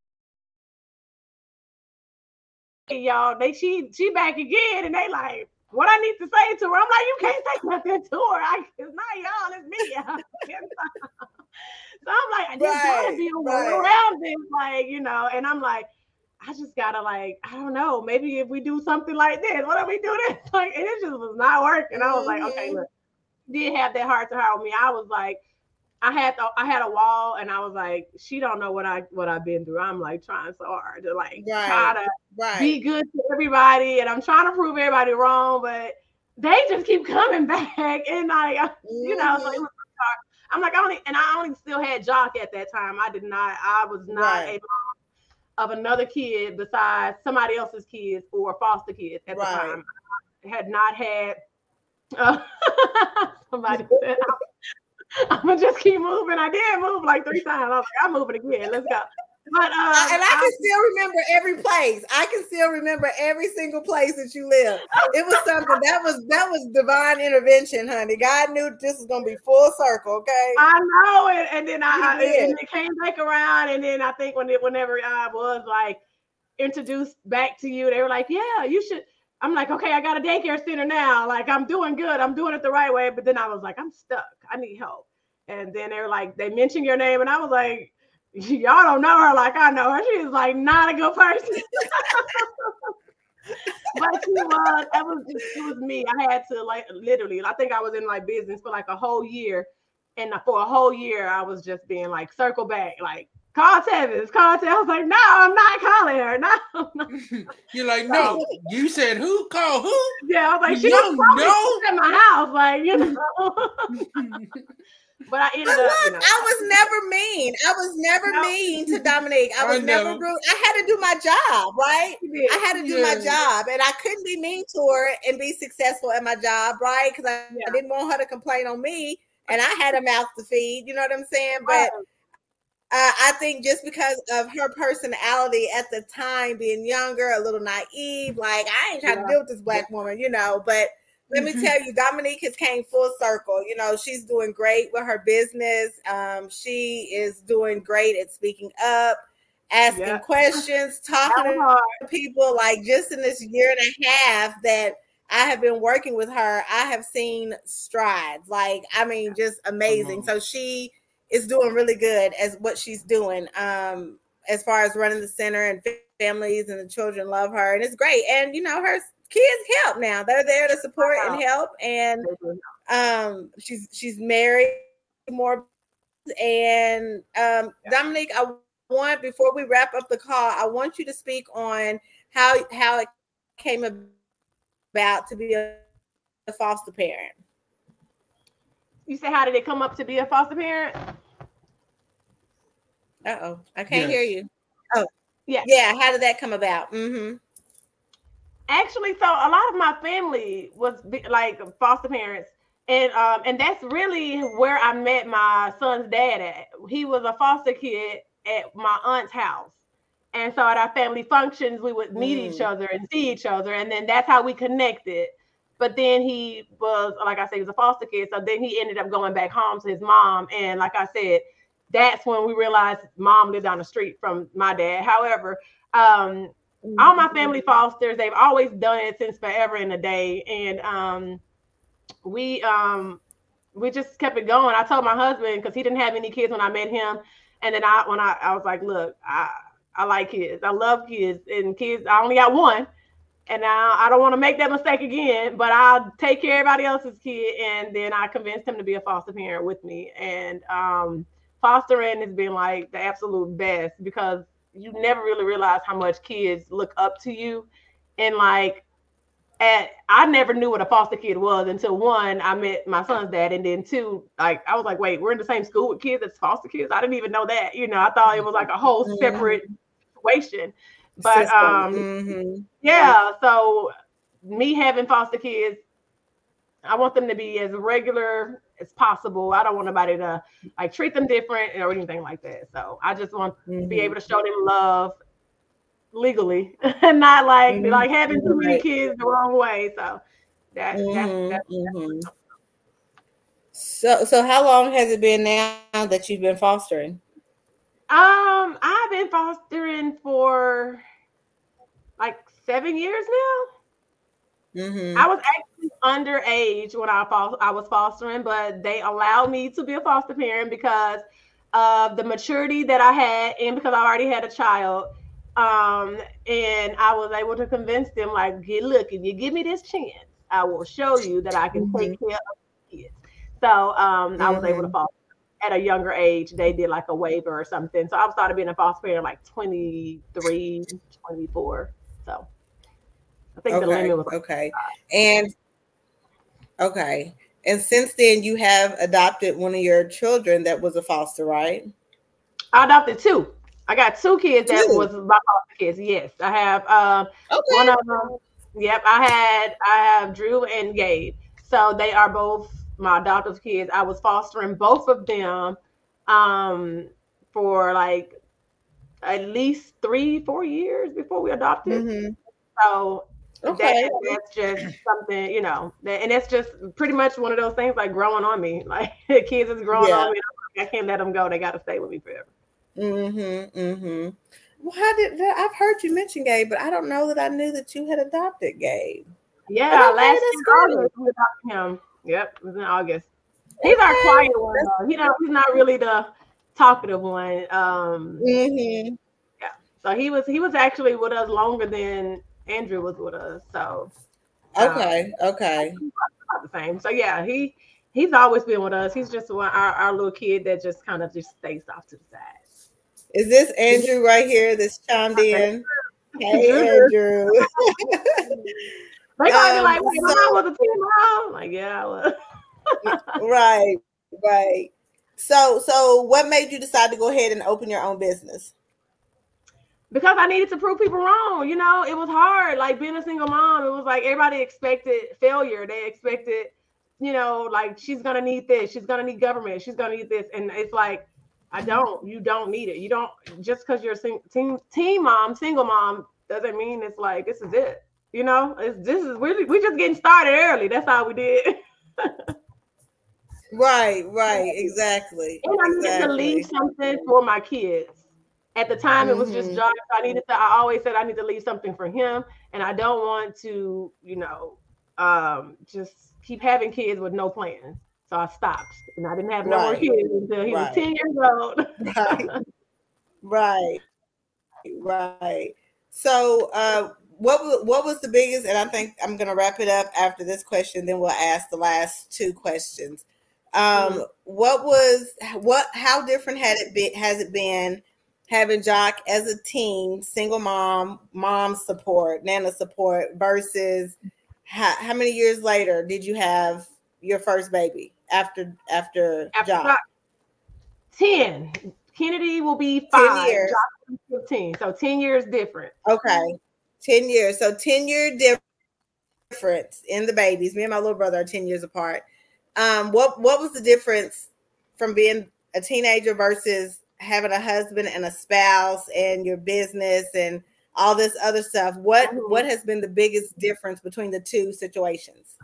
Y'all, she back again, and they like, what I need to say to her? I'm like, you can't say nothing to her. It's not y'all, it's me. So I'm like, there's gotta be a way around this, like, you know. And I'm like, I just gotta, like, I don't know, maybe if we do something like this, what if we do this? Like, and it just was not working. I was like, okay, look, did have that heart to heart with me. I was like, I had a wall, and I was like, she don't know what I've been through. I'm like trying so hard to like try to be good to everybody, and I'm trying to prove everybody wrong, but they just keep coming back, and like you know, so it was hard. I'm like, I only still had Jock at that time. I was not a mom of another kid besides somebody else's kids or foster kids at the time. I had not had somebody said, I'm gonna just keep moving. I did move like 3 times. I was like, I'm moving again. Let's go. But and I can still remember every place. I can still remember every single place that you live. It was something that was divine intervention, honey. God knew this was gonna be full circle. Okay. I know it, and then and it came back around, and then I think whenever I was like introduced back to you, they were like, yeah, you should. I'm like, okay, I got a daycare center now. Like, I'm doing good. I'm doing it the right way. But then I was like, I'm stuck. I need help. And then they were like, they mentioned your name. And I was like, y'all don't know her like I know her. She is like not a good person. But it was me. I had to like literally, I think I was in like business for like a whole year. And for a whole year, I was just being like, circle back, like, call Tevis. I was like, no, I'm not calling her. No. You're like, no. You said who? Call who? Yeah, I was like, she was at my house, like, you know. But I ended up. Look, you know, I was never mean. I was never mean to Dominique. I was never rude. I had to do my job, right? I had to do my job, and I couldn't be mean to her and be successful at my job, right? Because I didn't want her to complain on me, and I had a mouth to feed. You know what I'm saying? But I think just because of her personality at the time, being younger, a little naive, like I ain't trying to deal with this black woman, you know. But let me tell you, Dominique has came full circle. You know, she's doing great with her business. She is doing great at speaking up, asking questions, talking to people. Like just in this year and a half that I have been working with her, I have seen strides. Like, I mean, just amazing. So she is doing really good as what she's doing as far as running the center, and families and the children love her, and it's great. And you know, her kids help now. They're there to support and help. And she's married more. And Dominique, I want, before we wrap up the call, I want you to speak on how it came about to be a foster parent. You said, how did it come up to be a foster parent? Uh-oh, I can't hear you. Oh, yeah. How did that come about? Mm-hmm. Actually, so a lot of my family was like foster parents, and that's really where I met my son's dad at. He was a foster kid at my aunt's house, and so at our family functions, we would meet each other and see each other, and then that's how we connected. But then he was, like I said, he was a foster kid, so then he ended up going back home to his mom, and like I said, that's when we realized mom lived down the street from my dad. However, all my family fosters, they've always done it since forever and a day. And we just kept it going. I told my husband, because he didn't have any kids when I met him. And then I was like, look, I like kids. I love kids, and kids. I only got one, and now I don't want to make that mistake again. But I'll take care of everybody else's kid, and then I convinced him to be a foster parent with me. And fostering has been like the absolute best because you never really realize how much kids look up to you, and like. I never knew what a foster kid was until one, I met my son's dad, and then two, like I was like, wait, we're in the same school with kids that's foster kids. I didn't even know that. You know, I thought it was like a whole separate situation. But yeah, so me having foster kids, I want them to be as regular as possible. I don't want nobody to like treat them different or anything like that. So I just want to be able to show them love legally and not like having too many kids the wrong way. So that's so how long has it been now that you've been fostering? I've been fostering for like 7 years now. I was actually underage when I was fostering, but they allowed me to be a foster parent because of the maturity that I had and because I already had a child. And I was able to convince them, like, look, if you give me this chance, I will show you that I can take care of kids. So I was able to foster at a younger age. They did like a waiver or something. So I started being a foster parent like 23, 24. So I think the limit was And since then you have adopted one of your children that was a foster, right? I adopted two. I got two kids that was my foster kids. Yes, I have one of them. Yep, I have Drew and Gabe. So they are both my adoptive kids. I was fostering both of them for like at least 3-4 years before we adopted. So that's just something, you know, and that's just pretty much one of those things like growing on me. Like the kids is growing on me. I can't let them go. They got to stay with me forever. Well, I've heard you mention Gabe, but I don't know that I knew that you had adopted Gabe. Yeah, last August we adopted him. Yep, it was in August. He's our quiet one, though. He's not really the talkative one. Yeah. So he was actually with us longer than Andrew was with us. So okay. About the same. So yeah, he's always been with us. He's just our little kid that just kind of just stays off to the side. Is this Andrew right here that's chimed in? Hey, Andrew. They might be like, wait, my mom was a teen mom? Like, yeah, I was. Right. So what made you decide to go ahead and open your own business? Because I needed to prove people wrong. You know, it was hard. Like being a single mom, it was like everybody expected failure. They expected, you know, like she's going to need this. She's going to need government. She's going to need this. And it's like, you don't need it. You don't, just because you're a teen mom, single mom, doesn't mean it's like, this is it. You know, we're just getting started early. That's how we did. Right, exactly. And I needed to leave something for my kids. At the time, it was just John. I always said I need to leave something for him, and I don't want to, you know, just keep having kids with no plans. So I stopped, and I didn't have no more kids until he was 10 years old. Right. So, what was the biggest? And I think I'm going to wrap it up after this question. Then we'll ask the last two questions. How different has it been having Jock as a teen, single mom support, Nana support versus how many years later did you have your first baby after Jock? 10. Kennedy will be 5. 10 years. Jock will be 15. So 10 years different. Okay. 10 years. So 10-year difference in the babies. Me and my little brother are 10 years apart. What was the difference from being a teenager versus having a husband and a spouse and your business and all this other stuff? What has been the biggest difference between the two situations?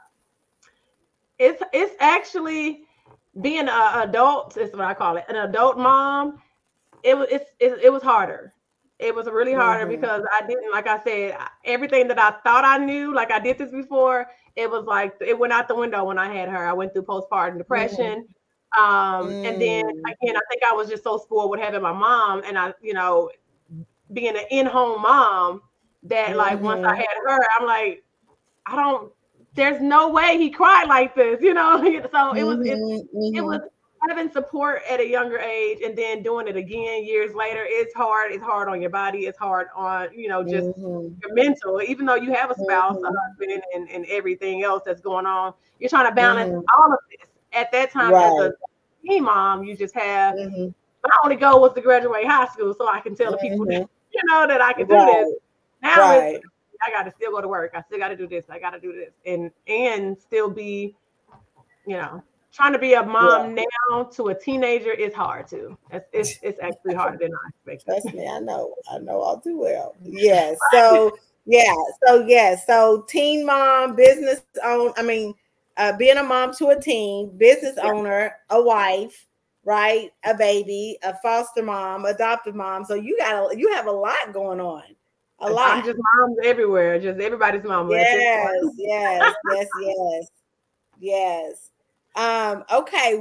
It's actually being an adult, is what I call it, an adult mom. It was harder. It was really harder because I didn't, like I said, everything that I thought I knew, like I did this before, it was like it went out the window when I had her. I went through postpartum depression. And then again, I think I was just so spoiled with having my mom, and I, you know, being an in-home mom that like once I had her, I'm like, there's no way he cried like this, you know? So it was having support at a younger age and then doing it again years later. It's hard. It's hard on your body. It's hard on, just your mental, even though you have a spouse, a husband, and everything else that's going on. You're trying to balance all of this. At that time, as a teen mom, you just have, my only goal was to graduate high school so I can tell the people, that I can do this. Now I got to still go to work. I still got to do this. I got to do this. And still be, trying to be a mom now to a teenager is hard too. It's actually harder than I expected. Trust me, I know all too well. Yes. So teen mom, business owner. Being a mom to a teen, business owner, a wife, right? A baby, a foster mom, adoptive mom. So you have a lot going on. A lot. I'm just moms everywhere. Just everybody's mom. Yes. Okay.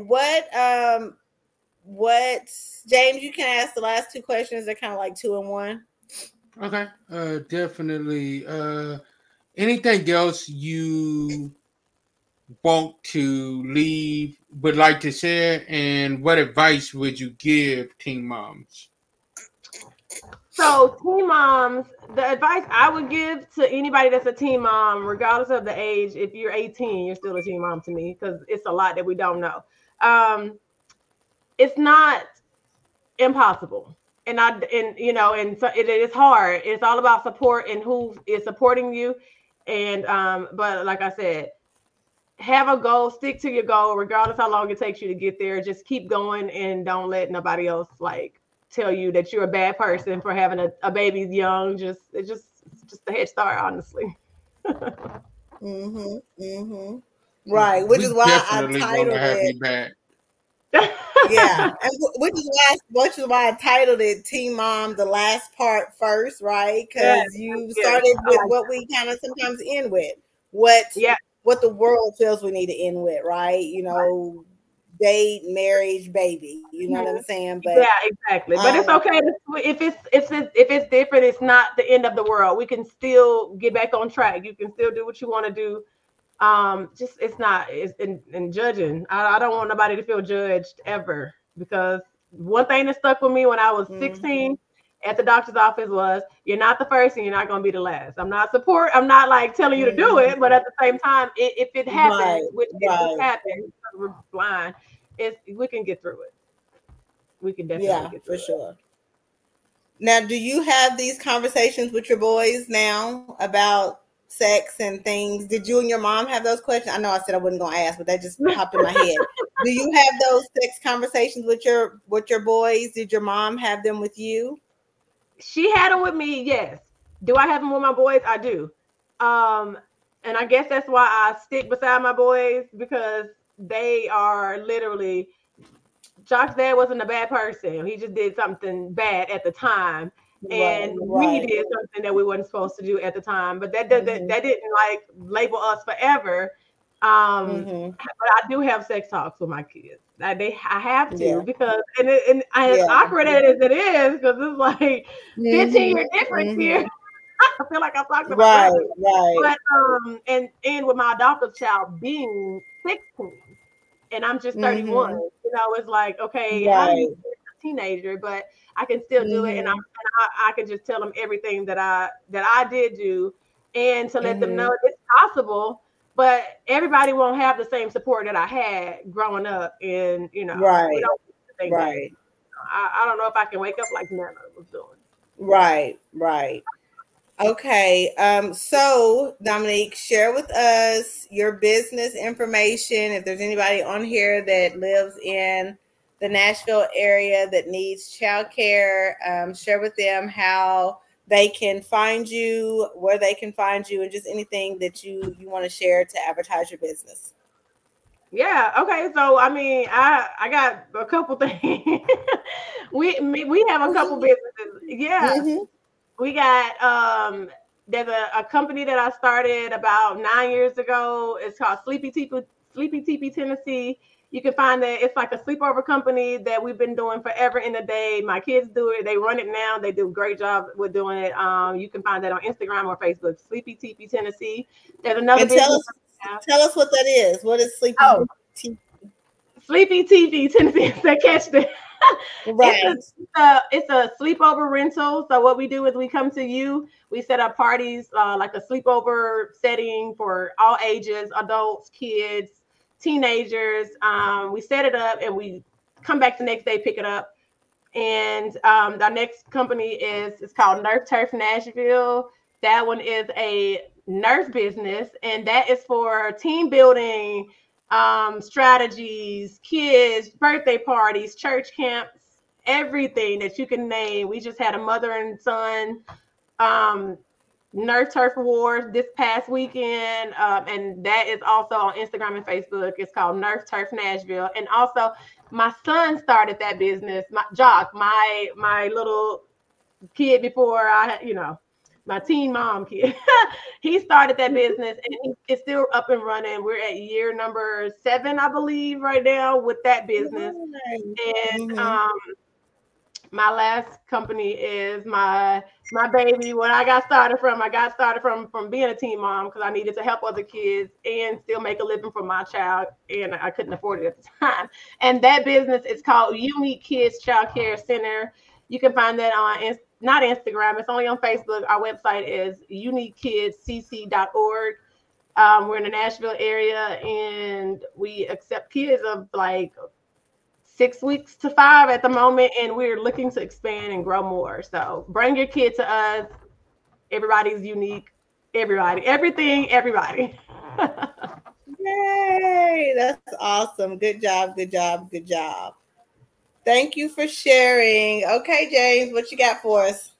What James, you can ask the last two questions. They're kind of like 2 in 1. Okay. Definitely. Anything else you want to leave, would like to share, and what advice would you give teen moms? So teen moms, the advice I would give to anybody that's a teen mom, regardless of the age, if you're 18, you're still a teen mom to me, because it's a lot that we don't know. It's not impossible. And so it is hard. It's all about support and who is supporting you. And but like I said, have a goal, stick to your goal, regardless how long it takes you to get there. Just keep going and don't let nobody else tell you that you're a bad person for having a baby young. It's just a head start, honestly. Right, which is why I titled it. Yeah, and which is why I titled it "Teen Mom," the last part first, right? Because you started with what we kind of sometimes end with, what the world feels we need to end with, right? Date, marriage, baby. You know what I'm saying? But yeah, exactly. But it's okay if it's different. It's not the end of the world. We can still get back on track. You can still do what you want to do. It's in judging. I don't want nobody to feel judged ever, because one thing that stuck with me when I was 16 at the doctor's office was, you're not the first and you're not going to be the last. I'm not telling you to do it, but at the same time, if it happens, which happens, we're blind, we can get through it. We can definitely get through it. For sure. Now, do you have these conversations with your boys now about sex and things? Did you and your mom have those questions? I know I said I wasn't going to ask, but that just popped in my head. Do you have those sex conversations with your boys? Did your mom have them with you? She had them with me, yes. Do I have them with my boys? I do. And I guess that's why I stick beside my boys, because they are literally, Jock's dad wasn't a bad person. He just did something bad at the time. And we did something that we weren't supposed to do at the time. But that didn't label us forever. But I do have sex talks with my kids. I have to, because and as awkward as it is, because it's like 15-year difference here. I feel like I'm talking about But and with my adoptive child being 16 and I'm just 31, it's like, okay, how do you be a teenager? But I can still do it, and I can just tell them everything that I did do, and to let them know it's possible. But everybody won't have the same support that I had growing up, and we don't think that. I don't know if I can wake up like Nana was doing. Right. Okay. So Dominique, share with us your business information. If there's anybody on here that lives in the Nashville area that needs childcare, share with them how they can find you, where they can find you, and just anything that you want to share to advertise your business. Yeah. Okay. So I got a couple things. we have a couple businesses. Yeah. We got there's a company that I started about 9 years ago. It's called Sleepy Teepee, Tennessee. You can find that it's like a sleepover company that we've been doing forever in the day. My kids do it. They run it now. They do a great job with doing it. You can find that on Instagram or Facebook, Sleepy TP Tennessee. There's another business. Tell us what that is. What is Sleepy TP? Sleepy TV Tennessee. So catch that. Right. It's a sleepover rental. So what we do is we come to you. We set up parties, like a sleepover setting for all ages, adults, kids, teenagers. We set it up and we come back the next day, pick it up. And our next company is called Nerf Turf Nashville. That one is a Nerf business, and that is for team building, strategies, kids, birthday parties, church camps, everything that you can name. We just had a mother and son Nerf Turf Wars this past weekend, and that is also on Instagram and Facebook. It's called Nerf Turf Nashville. And also, my son started that business. My little kid before my teen mom kid. He started that business, and it's still up and running. We're at year number 7, I believe, right now with that business. And my last company is my baby. When I got started from being a teen mom because I needed to help other kids and still make a living for my child, and I couldn't afford it at the time. And that business is called Unique Kids Child Care Center. You can find that on not Instagram, it's only on Facebook. Our website is uniquekidscc.org. We're in the Nashville area, and we accept kids of like 6 weeks to 5 at the moment, and we're looking to expand and grow more. So bring your kid to us. Everybody's unique. Everybody, everything, everybody. Yay, that's awesome. Good job, good job, good job. Thank you for sharing. Okay, James, what you got for us?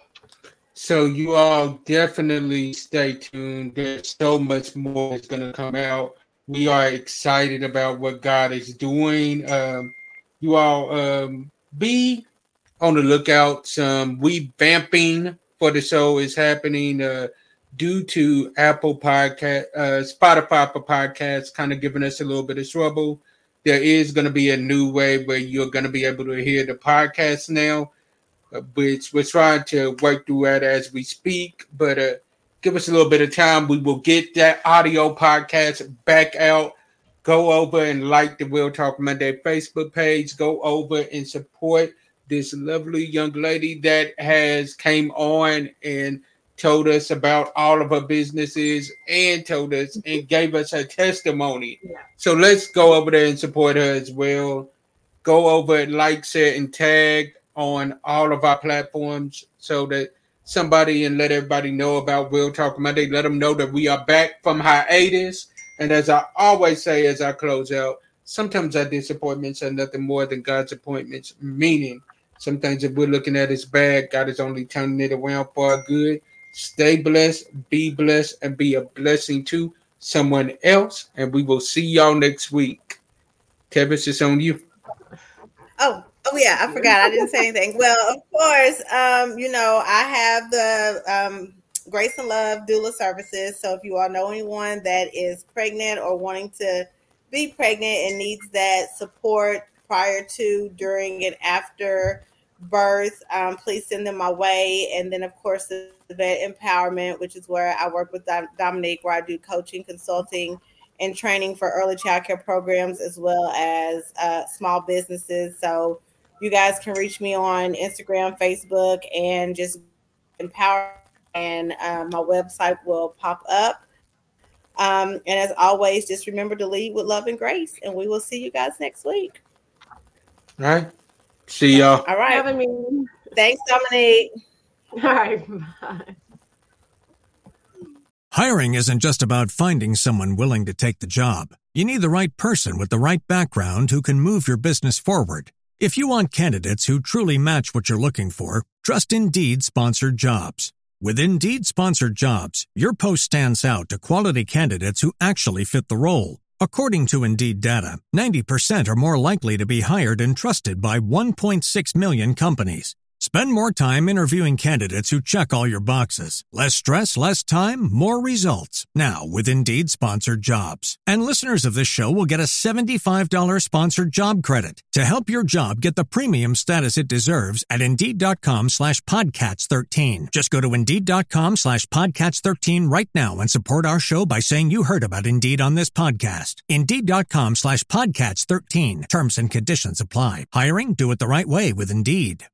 So you all definitely stay tuned. There's so much more that's going to come out. We are excited about what God is doing. You all be on the lookout. Some revamping for the show is happening due to Apple Podcast, Spotify for podcasts, kind of giving us a little bit of trouble. There is going to be a new way where you're going to be able to hear the podcast now, which we're trying to work through that as we speak. But give us a little bit of time. We will get that audio podcast back out. Go over and like the Real Talk Monday Facebook page. Go over and support this lovely young lady that has came on and told us about all of her businesses and told us and gave us her testimony. Yeah. So let's go over there and support her as well. Go over and like, share, and tag on all of our platforms so that somebody and let everybody know about Real Talk Monday. Let them know that we are back from hiatus. And as I always say as I close out, sometimes our disappointments are nothing more than God's appointments, meaning sometimes if we're looking at it's bad, God is only turning it around for our good. Stay blessed, and be a blessing to someone else. And we will see y'all next week. Tevis, it's on you. Oh yeah, I forgot. I didn't say anything. Well, of course, I have the Grace and Love doula services. So if you all know anyone that is pregnant or wanting to be pregnant and needs that support prior to, during, and after birth, please send them my way. And then, of course, the Vet Empowerment, which is where I work with Dominique, where I do coaching, consulting, and training for early childcare programs as well as small businesses. So you guys can reach me on Instagram, Facebook, and just empower. And my website will pop up. And as always, just remember to lead with love and grace. And we will see you guys next week. All right. See y'all. All right. Thanks, Dominique. All right. Bye. Hiring isn't just about finding someone willing to take the job. You need the right person with the right background who can move your business forward. If you want candidates who truly match what you're looking for, trust Indeed Sponsored Jobs. With Indeed Sponsored Jobs, your post stands out to quality candidates who actually fit the role. According to Indeed data, 90% are more likely to be hired and trusted by 1.6 million companies. Spend more time interviewing candidates who check all your boxes. Less stress, less time, more results. Now, with Indeed sponsored jobs. And listeners of this show will get a $75 sponsored job credit to help your job get the premium status it deserves at Indeed.com/Podcats13. Just go to Indeed.com/Podcats13 right now and support our show by saying you heard about Indeed on this podcast. Indeed.com/Podcats13. Terms and conditions apply. Hiring? Do it the right way with Indeed.